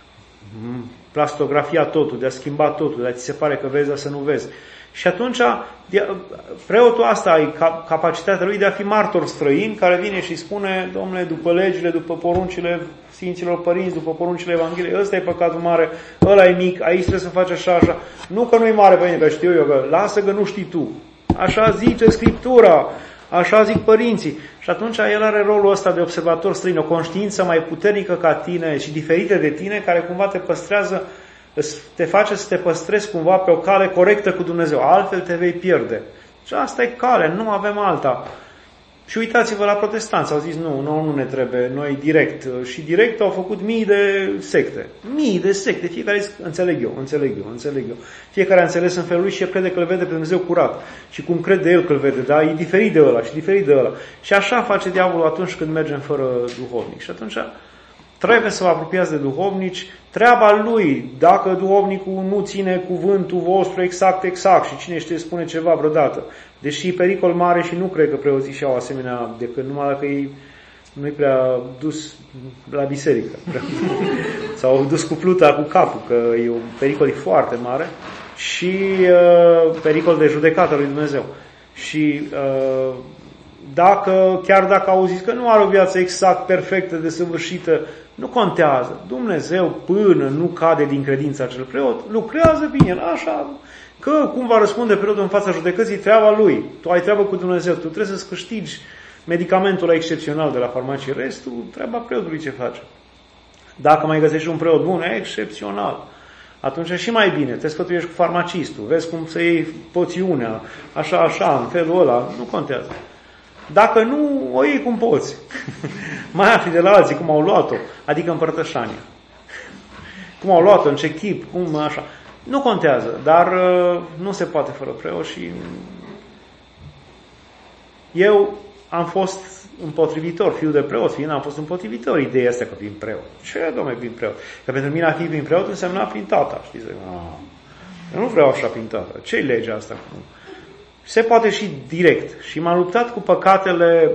plastografia totul, de a schimba totul, de a ți se pare că vezi, dar să nu vezi. Și atunci preotul asta ai capacitatea lui de a fi martor străin care vine și spune, Domnule, după legile, după poruncile Sfinților Părinți, după poruncile Evangheliei, ăsta e păcatul mare, ăla e mic, aici trebuie să faci așa, așa. Nu că nu e mare pe mine, că știu eu, că lasă că nu știi tu. Așa zice Scriptura, așa zic părinții. Și atunci el are rolul ăsta de observator străin, o conștiință mai puternică ca tine și diferită de tine, care cumva te păstrează, te face să te păstrezi cumva pe o cale corectă cu Dumnezeu. Altfel te vei pierde. Și asta e calea, nu avem alta. Și uitați-vă la protestanți, au zis nu, nu, nu ne trebuie, noi direct. Și direct au făcut mii de secte. Mii de secte, fiecare zic, înțeleg eu, înțeleg eu, înțeleg eu. Fiecare a înțeles în felul lui și el crede că îl vede pe Dumnezeu curat. Și cum crede el că îl vede, da, e diferit de ăla și diferit de ăla. Și așa face diavolul atunci când mergem fără duhovnic. Și atunci trebuie să vă apropiați de duhovnici, treaba lui, dacă duhovnicul nu ține cuvântul vostru exact, exact și cine știe spune ceva vreodată. Deși e pericol mare și nu cred că preoții și-au asemenea, decât numai dacă ei nu-i prea dus la biserică. S-au dus cu pluta, cu capul, că e un pericol foarte mare și uh, pericol de judecată lui Dumnezeu. Și uh, dacă, chiar dacă auziți că nu are o viață exact perfectă, desăvârșită, nu contează. Dumnezeu, până nu cade din credința acel preot, lucrează bine, așa, că cum va răspunde preotul în fața judecății, treaba lui. Tu ai treabă cu Dumnezeu, tu trebuie să-ți câștigi medicamentul ăla excepțional de la farmacie, restul, treaba preotului ce face. Dacă mai găsești un preot bun, e excepțional. Atunci și mai bine, te sfătuiești cu farmacistul, vezi cum să iei poțiunea, așa, așa, în felul ăla, nu contează. Dacă nu, o iei cum poți. Mai afli de la alții cum au luat-o, adică împărtășania. Cum au luat-o, în ce chip, cum așa. Nu contează, dar uh, nu se poate fără preot și eu am fost împotrivitor, fiul de preot, fiind am fost împotrivitor ideea asta că prin preot. Ce, dom'le, prin preot? Că pentru mine a fi prin preot însemna prin tata, știți? Ah, eu nu vreau așa prin tata. Ce-i legea asta? Se poate și direct. Și m-am luptat cu păcatele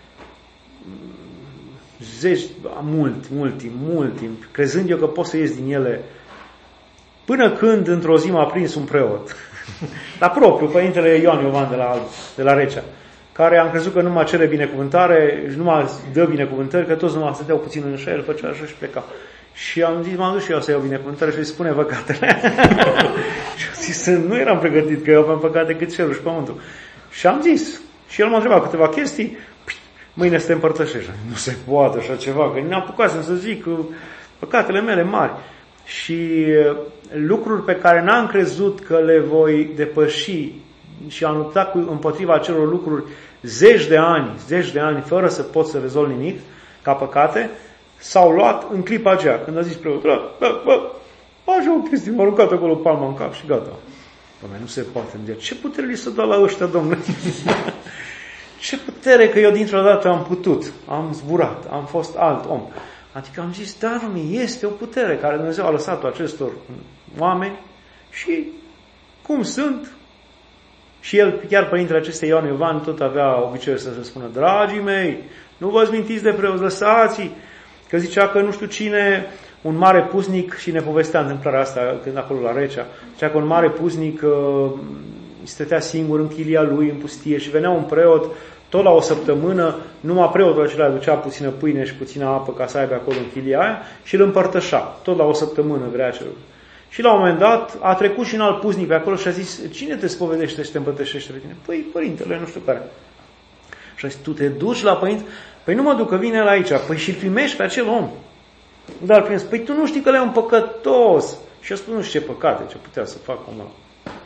zeci, mult, mult timp, mult timp, crezând eu că pot să ies din ele, până când într-o zi m-a prins un preot. Dar propriu, Părintele Ioan Iovan de la, de la Recea, care am crezut că nu mă cere binecuvântare și nu mă dă binecuvântări, că toți nu mă stăteau puțin în șa, el făcea așa și pleca. Și am zis, m-am dus și eu să iau binecuvântare și îi spune păcatele. Și am zis, nu eram pregătit că eu aveam păcate cât cerul și pământul. Și am zis. Și el m-a întrebat câteva chestii, mâine să te împărtășești. Nu se poate așa ceva, că n-am apucat să zic păcatele mele mari. Și lucruri pe care n-am crezut că le voi depăși și am luptat împotriva acelor lucruri zeci de ani, zeci de ani, fără să pot să rezolv nimic, ca păcate, s-au luat în clipa aceea, când a zis preotul, bă, bă, bă, așa o chestie, m-a aruncat acolo palma în cap și gata. Doamne, nu se poate. Ce putere li să dau la ăștia, domnule? Ce putere că eu dintr-o dată am putut, am zburat, am fost alt om. Adică am zis, da, Doamne, este o putere care Dumnezeu a lăsat-o acestor oameni și cum sunt. Și el, chiar părintele acestei Ioan Iovan, tot avea obiceiul să se spună, dragii mei, nu vă mintiți de preoți, lăsați-i. Că zicea că nu știu cine, un mare puznic, și ne povestea întâmplarea asta când acolo la Recea, zicea că un mare puznic uh, stătea singur în chilia lui, în pustie, și venea un preot, tot la o săptămână, numai preotul acela aducea puțină pâine și puțină apă ca să aibă acolo în chilia aia și îl împărtășa. Tot la o săptămână vrea celor. Și la un moment dat a trecut și un alt puznic pe acolo și a zis, cine te spovedește și te împărtășește pe tine? Păi, părintele, nu știu care. Și a zis, tu te duci la părinți? Păi nu mă duc, că vine la aici. Păi și-l primești pe acel om. Dar prins, păi tu nu știi că le-ai un păcătos. Și a spus, nu știu ce păcate, ce putea să fac omul ăla.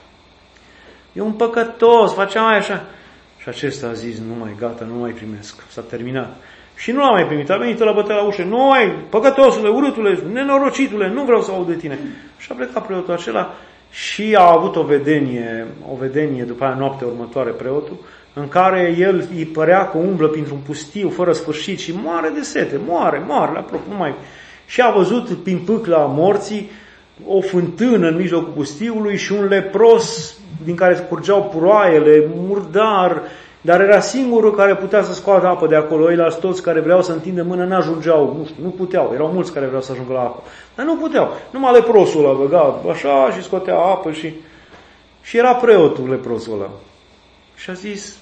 E un păcătos, facea mai așa. Și acesta a zis, nu mai, gata, nu mai primesc. S-a terminat. Și nu l-a mai primit. A venit la bătea la ușă. Nu ai, păcătosule, urâtule, nenorocitule, nu vreau să aud de tine. Și a plecat preotul acela și a avut o vedenie, o vedenie după aia noaptea următoare preotul, în care el îi părea că umblă printr-un pustiu fără sfârșit și moare de sete, moare, moare, la propriu, nu mai... Și a văzut prin pâcla morții o fântână în mijlocul pustiului și un lepros din care curgeau puroaiele, murdar, dar era singurul care putea să scoată apă de acolo. Ei, toți care vreau să întindă mână, n-ajungeau, nu știu, nu puteau. Erau mulți care vreau să ajungă la apă, dar nu puteau. Numai leprosul ăla băga așa și scotea apă și... Și era preotul leprosul ăla. Și a zis...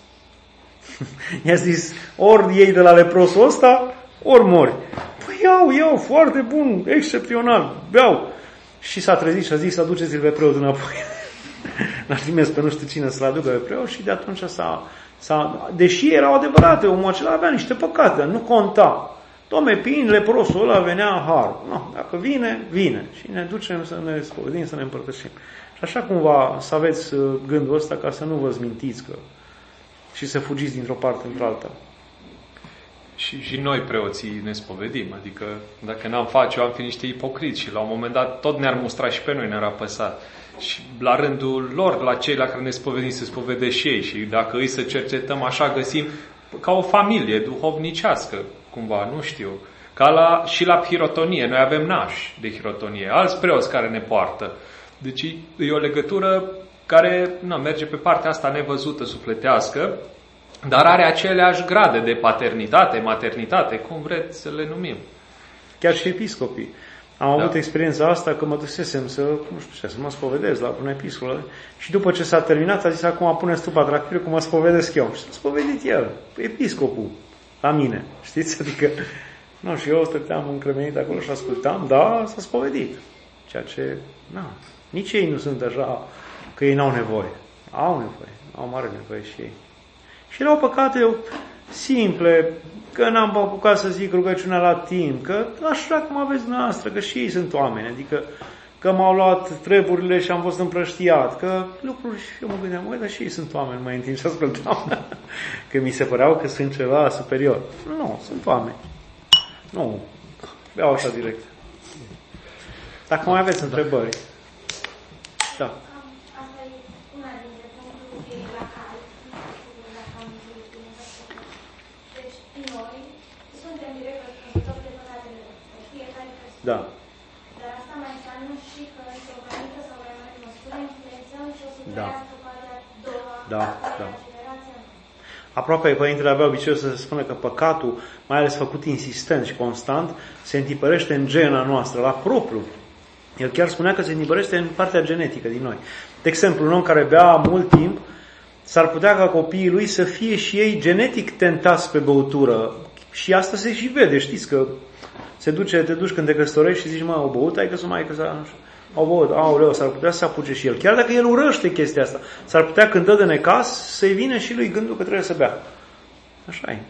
I-a zis, ori iei de la leprosul ăsta, ori mori. Păi iau, iau, foarte bun, excepțional, beau. Și s-a trezit și a zis, aduceți-l pe preot înapoi. L-a trimis pe nu știu cine să-l aducă pe preot și de atunci s-a... s-a deși erau adevărate, omul acela avea niște păcate, dar nu conta. Dom'le, prin leprosul ăla venea har. No, dacă vine, vine. Și ne ducem să ne spovedim, să ne împărtășim. Și așa cumva să aveți gândul ăsta ca să nu vă zmintiți că și să fugiți dintr-o parte într-alta. Și, și noi preoții ne spovedim, adică dacă n-am face, eu am fi niște ipocriți și la un moment dat tot ne-ar mustra și pe noi, ne-ar apăsa. Și la rândul lor, la cei la care ne spovedim, se spovedesc și ei. Și dacă îi să cercetăm așa, găsim ca o familie duhovnicească, cumva, nu știu. Ca la, și la hirotonie, noi avem nași de hirotonie, alți preoți care ne poartă. Deci e o legătură care na, merge pe partea asta nevăzută, sufletească, dar are aceleași grade de paternitate, maternitate, cum vreți să le numim. Chiar și episcopii. Am avut da. experiența asta că mă dusesem să, nu știu ce, să mă spovedez la un episcop. Și după ce s-a terminat, a zis, acum pune stupa dracului cum mă spovedesc eu. Și s-a spovedit el, episcopul, la mine. Știți? Adică, nu, și eu stăteam încremenit acolo și ascultam, da, s-a spovedit. Ceea ce, na, nici ei nu sunt așa că ei n-au nevoie. Au nevoie, au mare nevoie și ei. Și erau păcate simple, că n-am apucat să zic rugăciunea la timp, că așa cum aveți noastră, că și ei sunt oameni, adică că m-au luat treburile și am fost împrăștiat, că lucruri și eu mă gândeam, măi, dar și ei sunt oameni, mai în timp și ascultam, că mi se păreau că sunt ceva superior. Nu, sunt oameni. Nu, beau așa direct. Dacă mai aveți întrebări. Da. Da. Dar asta mai înseamnă și că într-o mai mică sau mai mare măsură influențăm și o să da. trăiască partea a doua, da, a da. generație. Aproape părintele avea obiceiul să se spună că păcatul, mai ales făcut insistent și constant, se întipărește în gena noastră, la propriu. El chiar spunea că se întipărește în partea genetică din noi. De exemplu, un om care bea mult timp, s-ar putea ca copiii lui să fie și ei genetic tentați pe băutură. Și asta se și vede, știți că se duce, te duci când te căsătorești și zici, mă, au băut, ai că să mai că să, nu știu, au băut, aoleu, s-ar putea să se apuce și el. Chiar dacă el urăște chestia asta, s-ar putea când dă de necas să-i vină și lui gândul că trebuie să bea. Așa e.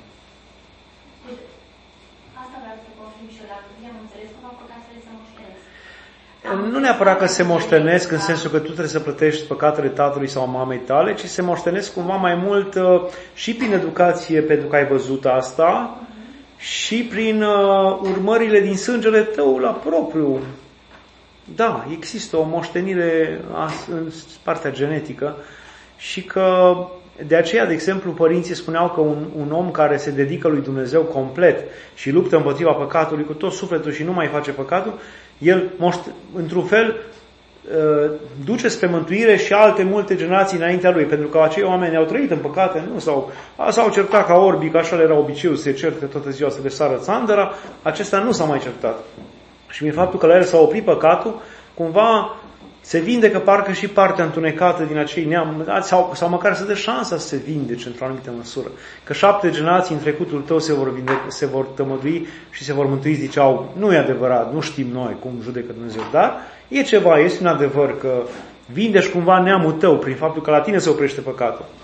Asta vreau să confirm și eu, dacă bine am înțeles, cum am păcatele se moștenesc. Nu neapărat că se moștenesc în sensul că tu trebuie să plătești păcatele tatălui sau mamei tale, ci se moștenesc cumva mai mult și prin educație, pentru că ai văzut asta, și prin uh, urmările din sângele tău la propriu. Da, există o moștenire în partea genetică și că de aceea, de exemplu, părinții spuneau că un, un om care se dedică lui Dumnezeu complet și luptă împotriva păcatului cu tot sufletul și nu mai face păcatul, el, într-un fel, duce spre mântuire și alte multe generații înaintea lui, pentru că acei oameni au trăit în păcate, nu s-au, s-au certat ca orbi, că așa era obiceiul, se certe toată ziua să le sară țandăra, acesta nu s-a mai certat. Și prin faptul că la el s-a oprit păcatul, cumva se vindecă parcă și partea întunecată din acei neam, sau, sau măcar să dă șansa să se vindece într-o anumită măsură. Că șapte generații în trecutul tău se vor, vinde, se vor tămădui și se vor mântui, ziceau, nu e adevărat, nu știm noi cum judecă Dumnezeu, dar e ceva, este un adevăr că vindești cumva neamul tău prin faptul că la tine se oprește păcatul.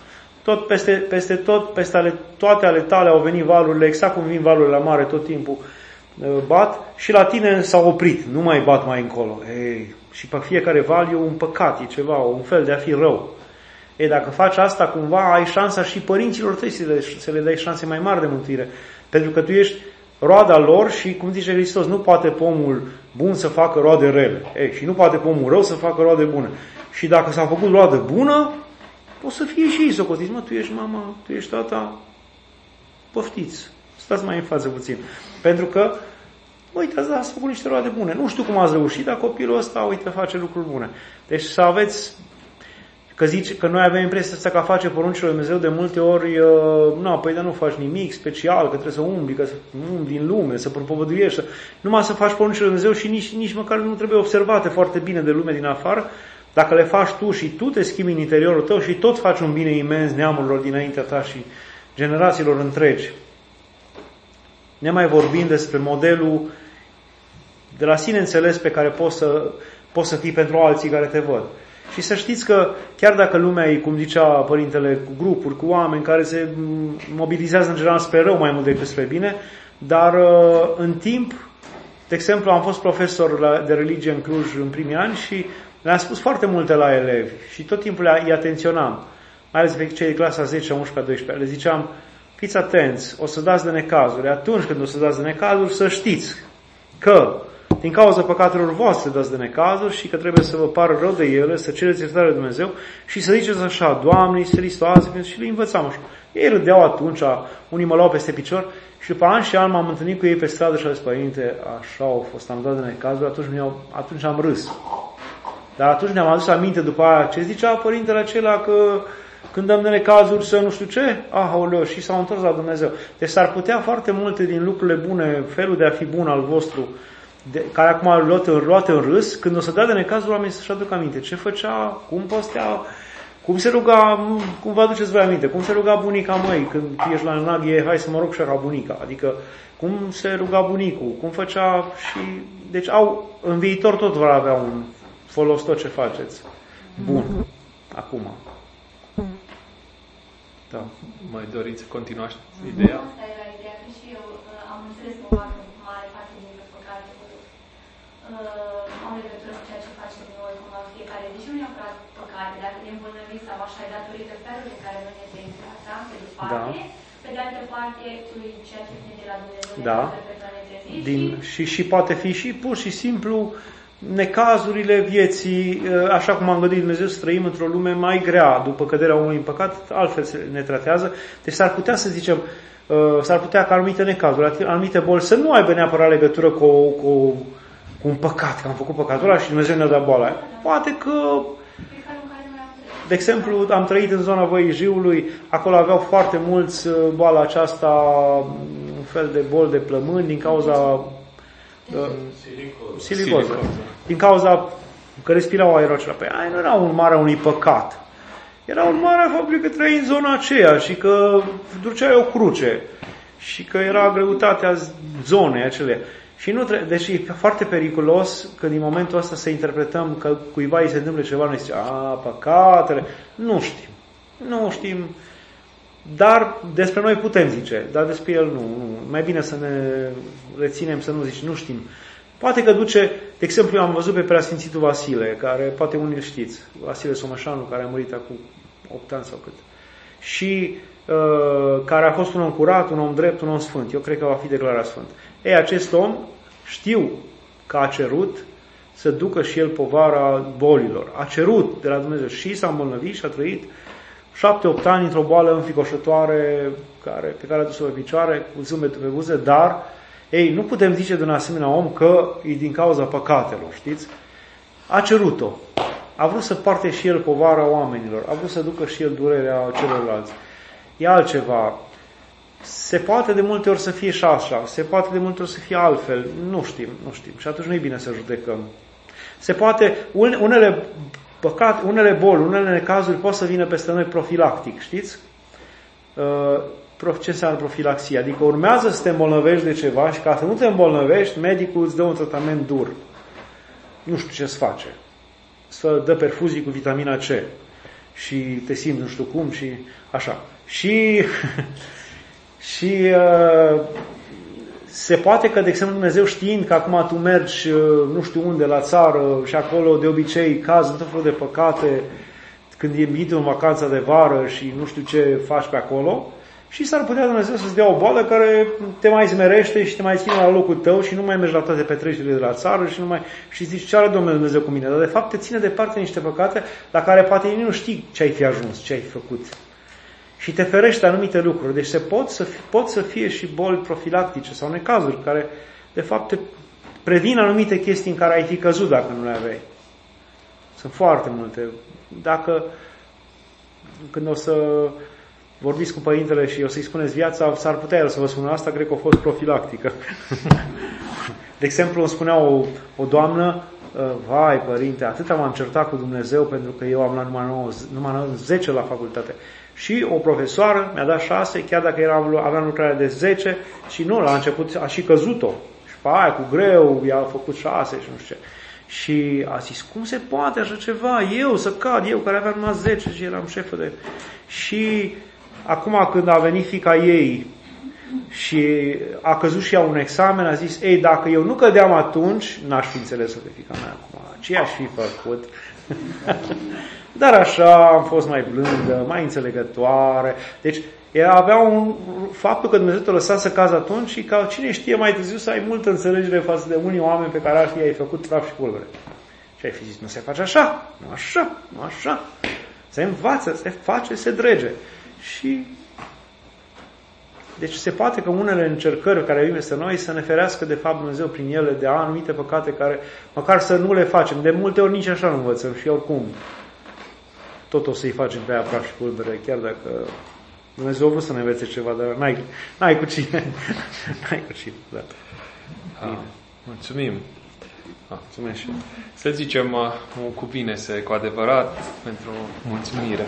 tot peste, peste tot, peste ale, toate ale tale au venit valurile, exact cum vin valurile la mare, tot timpul bat și la tine s-au oprit, nu mai bat mai încolo. Ei, și pe fiecare val e un păcat, e ceva, un fel de a fi rău. Ei, dacă faci asta, cumva ai șansa și părinților tăi să le, să le dai șanse mai mari de mântuire. Pentru că tu ești roada lor și, cum zice Hristos, nu poate pomul bun să facă roade rele. Ei, și nu poate pomul rău să facă roade bune. Și dacă s-a făcut roadă bună, o să fie și ei socotiți. Mă, tu ești mama, tu ești tata, poftiți. Stați mai în față puțin. Pentru că, uite, ați făcut niște roade bune. Nu știu cum ați reușit, dar copilul ăsta, uite, face lucruri bune. Deci să aveți, că zici, că noi avem impresia asta că face poruncile lui Dumnezeu de multe ori, uh, nu, păi dar nu faci nimic special, că trebuie să umbli, că să umbli în lume, să propovăduiești, numai să faci poruncile lui Dumnezeu și nici, nici măcar nu trebuie observate foarte bine de lume din afară. Dacă le faci tu și tu te schimbi în interiorul tău și tot faci un bine imens neamurilor dinaintea ta și generațiilor întregi. Ne mai vorbim despre modelul de la sine înțeles pe care poți să, poți să fii pentru alții care te văd. Și să știți că chiar dacă lumea e, cum zicea părintele, cu grupuri, cu oameni care se mobilizează în general spre rău mai mult decât spre bine, dar în timp, de exemplu, am fost profesor de religie în Cluj în primii ani și le-am spus foarte multe la elevi și tot timpul îi atenționam, mai ales pe cei de clasa zece, unsprezece, doisprezece. Le ziceam, fiți atenți, o să dați de necazuri. Atunci când o să dați de necazuri, să știți că din cauza păcatelor voastre dați de necazuri și că trebuie să vă pară rău de ele, să cereți iertare de Dumnezeu și să ziceți așa, Doamne, Iisuse Hristoase, și le învățam așa. Ei râdeau atunci, unii mă luau peste picior și după ani și ani m-am întâlnit cu ei pe stradă și am zis, Părinte, așa au fost, am dat de necazuri, atunci, atunci am râs. Dar atunci ne-am adus aminte după aia ce zicea părintele acela că când dăm de necazuri să nu știu ce, aoleu, și s-au întors la Dumnezeu. Deci s-ar putea foarte multe din lucrurile bune, felul de a fi bun al vostru, de, care acum au luat, luat în râs, când o să dea de necazuri, oamenii să-și aducă aminte. Ce făcea, cum postea, cum se ruga, cum vă aduceți voi aminte, cum se ruga bunica măi, când ești la înaghe, hai să mă rog și ca bunica. Adică cum se ruga bunicul, cum făcea și... Deci au, în viitor tot vor avea un folos tot ce faceți. Bun. Acum. Da. Mai doriți să continuați ideea? Asta era ideea, că și eu uh, am înțeles că o mare parte din păcate uh, au legătură cu ceea ce facem noi, cum la fiecare. Deci nu neapărat păcate, dacă ne îmbolnăvim sau așa, e datorită felului în care noi ne trăim viața, pe de parte. Da. Pe de altă parte, ceea ce vine de la Dumnezeu, da. Ne Din, și, și poate fi și pur și simplu necazurile vieții, așa cum am gândit Dumnezeu să trăim într-o lume mai grea după căderea omului în păcat, altfel ne tratează. Deci s-ar putea să zicem, s-ar putea ca anumite necazuri, anumite boli să nu aibă neapărat legătură cu, cu, cu un păcat, că am făcut păcatul ăla și Dumnezeu ne-a dat boala. Poate că, de exemplu, am trăit în zona Văii Jiului, acolo aveau foarte mulți boala aceasta, un fel de bol de plămâni din cauza silicoză. silicoză. Din cauza că respirau aerul acela. Păi aia nu era urmarea unui păcat. Era urmarea faptului că trăiai în zona aceea și că duceai o cruce și că era greutatea zonei acelea. Și nu tre- deci e foarte periculos că din momentul ăsta să interpretăm că cuiva îi se întâmplă ceva, noi zicem, a, păcatele. Nu știm. Nu știm. Dar despre noi putem zice, dar despre el nu, nu. Mai bine să ne reținem, să nu zici, nu știm. Poate că duce, de exemplu, eu am văzut pe Preasfințitul Vasile, care poate unii îl știți, Vasile Someșanu, care a murit acum opt ani sau cât. Și uh, care a fost un om curat, un om drept, un om sfânt. Eu cred că va fi declarat sfânt. Ei, acest om știu că a cerut să ducă și el povara bolilor. A cerut de la Dumnezeu și s-a îmbolnăvit și a trăit șapte-opt ani într-o boală înficoșătoare care, pe care a dus-o pe picioare, cu zâmbetul pe buze, dar, ei, nu putem zice de un asemenea om că e din cauza păcatelor, știți? A cerut-o. A vrut să parte și el povara oamenilor, a vrut să ducă și el durerea celorlalți. E altceva. Se poate de multe ori să fie și așa, se poate de multe ori să fie altfel, nu știm, nu știm. Și atunci nu e bine să judecăm. Se poate, unele păcat, unele boli, unele necazuri pot să vină peste noi profilactic, știți? Ce înseamnă profilaxia? Adică urmează să te îmbolnăvești de ceva și ca să nu te îmbolnăvești, medicul îți dă un tratament dur. Nu știu ce să face. Să dă perfuzii cu vitamina C. și te simți nu știu cum și așa. Și, și uh, se poate că, de exemplu, Dumnezeu știind că acum tu mergi uh, nu știu unde, la țară și acolo de obicei caz în tot felul de păcate, când e invită în vacanța de vară și nu știu ce faci pe acolo, și s-ar putea Dumnezeu să-ți dea o boală care te mai zmerește și te mai ține la locul tău și nu mai mergi la toate petrecerile de la țară și nu mai și zici ce are Domnul Dumnezeu cu mine. Dar de fapt te ține departe niște păcate la care poate nu știi ce ai fi ajuns, ce ai fi făcut. Și te ferește anumite lucruri. Deci se pot să, fie, pot să fie și boli profilactice sau necazuri care de fapt te previn anumite chestii în care ai fi căzut dacă nu le aveai. Sunt foarte multe. Dacă când o să vorbiți cu părintele și o să-i spuneți viața, s-ar putea el să vă spună asta, cred că a fost profilactică. De exemplu, îmi spunea o, o doamnă, vai părinte, atâta m-am certat cu Dumnezeu pentru că eu am luat numai, nouă, numai zece la facultate. Și o profesoară mi-a dat șase, chiar dacă eram, aveam lucrare de zece și nu, la început a și căzut-o. Și pe aia cu greu i-a făcut șase și nu știu ce. Și a zis, cum se poate așa ceva? Eu să cad, eu care aveam numai zece și eram șefă de... Și acum când a venit fiica ei și a căzut și ea un examen, a zis, ei, dacă eu nu cădeam atunci, n-aș fi înțeles-o de fiica mea acum. Ce aș fi făcut? Dar așa am fost mai blândă, mai înțelegătoare. Deci ea avea un... Faptul că Dumnezeu te lăsa să cazi atunci și ca cine știe mai târziu să ai multă înțelegere față de unii oameni pe care ar fi ai făcut praf și pulbere. Și ai fi zis, nu se face așa, nu așa, nu așa. Se învață, se face, se drege. Și deci se poate că unele încercări care vin peste noi să ne ferească de fapt Dumnezeu prin ele de anumite păcate care măcar să nu le facem. De multe ori nici așa nu învățăm și oricum tot o să-i facem pe aia praf și pulbere, chiar dacă Dumnezeu a vrut să ne învețe ceva, dar n-ai, n-ai cu cine. N-ai cu cine, da. Ah, mulțumim. Ah, mulțumesc și să zicem uh, un cuvinte cu adevărat pentru mulțumire.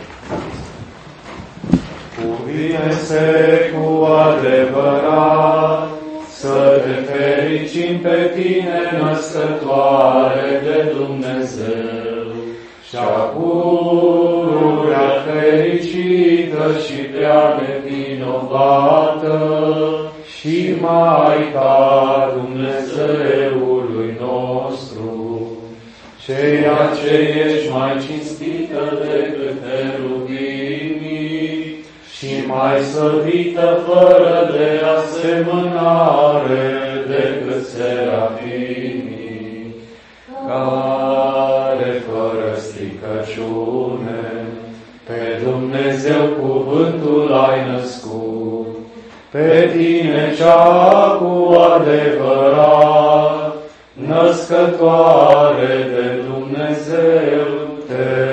Cuvine-se cu adevărat, să te fericim pe tine, născătoare de Dumnezeu, și-a pururea fericită și prea nevinovată, și Maica Dumnezeului nostru, ceea ce ești mai cinstită decât heruvimii, și mai slăvită fără de asemănare decât serafimii, care fără stricăciune pe Dumnezeu cuvântul ai născut, pe tine cea cu adevărat, născătoare de Dumnezeu, te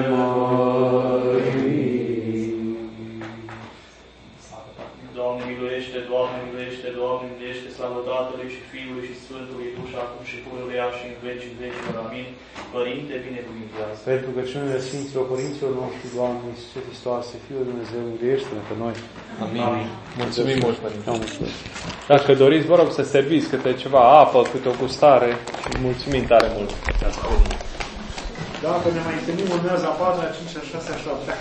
Doamne, miluiește, Doamne, miluiește, slavă Tatălui și Fiului și Sfântului Duh și acum și pururea și în vecii vecilor. Amin. Părinte, binecuvintează. Pentru că rugăciunile Sfinților Părinților noștri, Doamne, Iisuse Hristoase, Fiul lui Dumnezeu, miluiește-ne pe noi. Amin. Amin. Mulțumim mult, Părinte. Mulțumesc. Dacă doriți, vă rog să serviți câte ceva apă, câte o gustare și mulțumim tare mult. Dacă ne mai întâlnim, urmează a patra, a cincea, a șasea, a șaptea.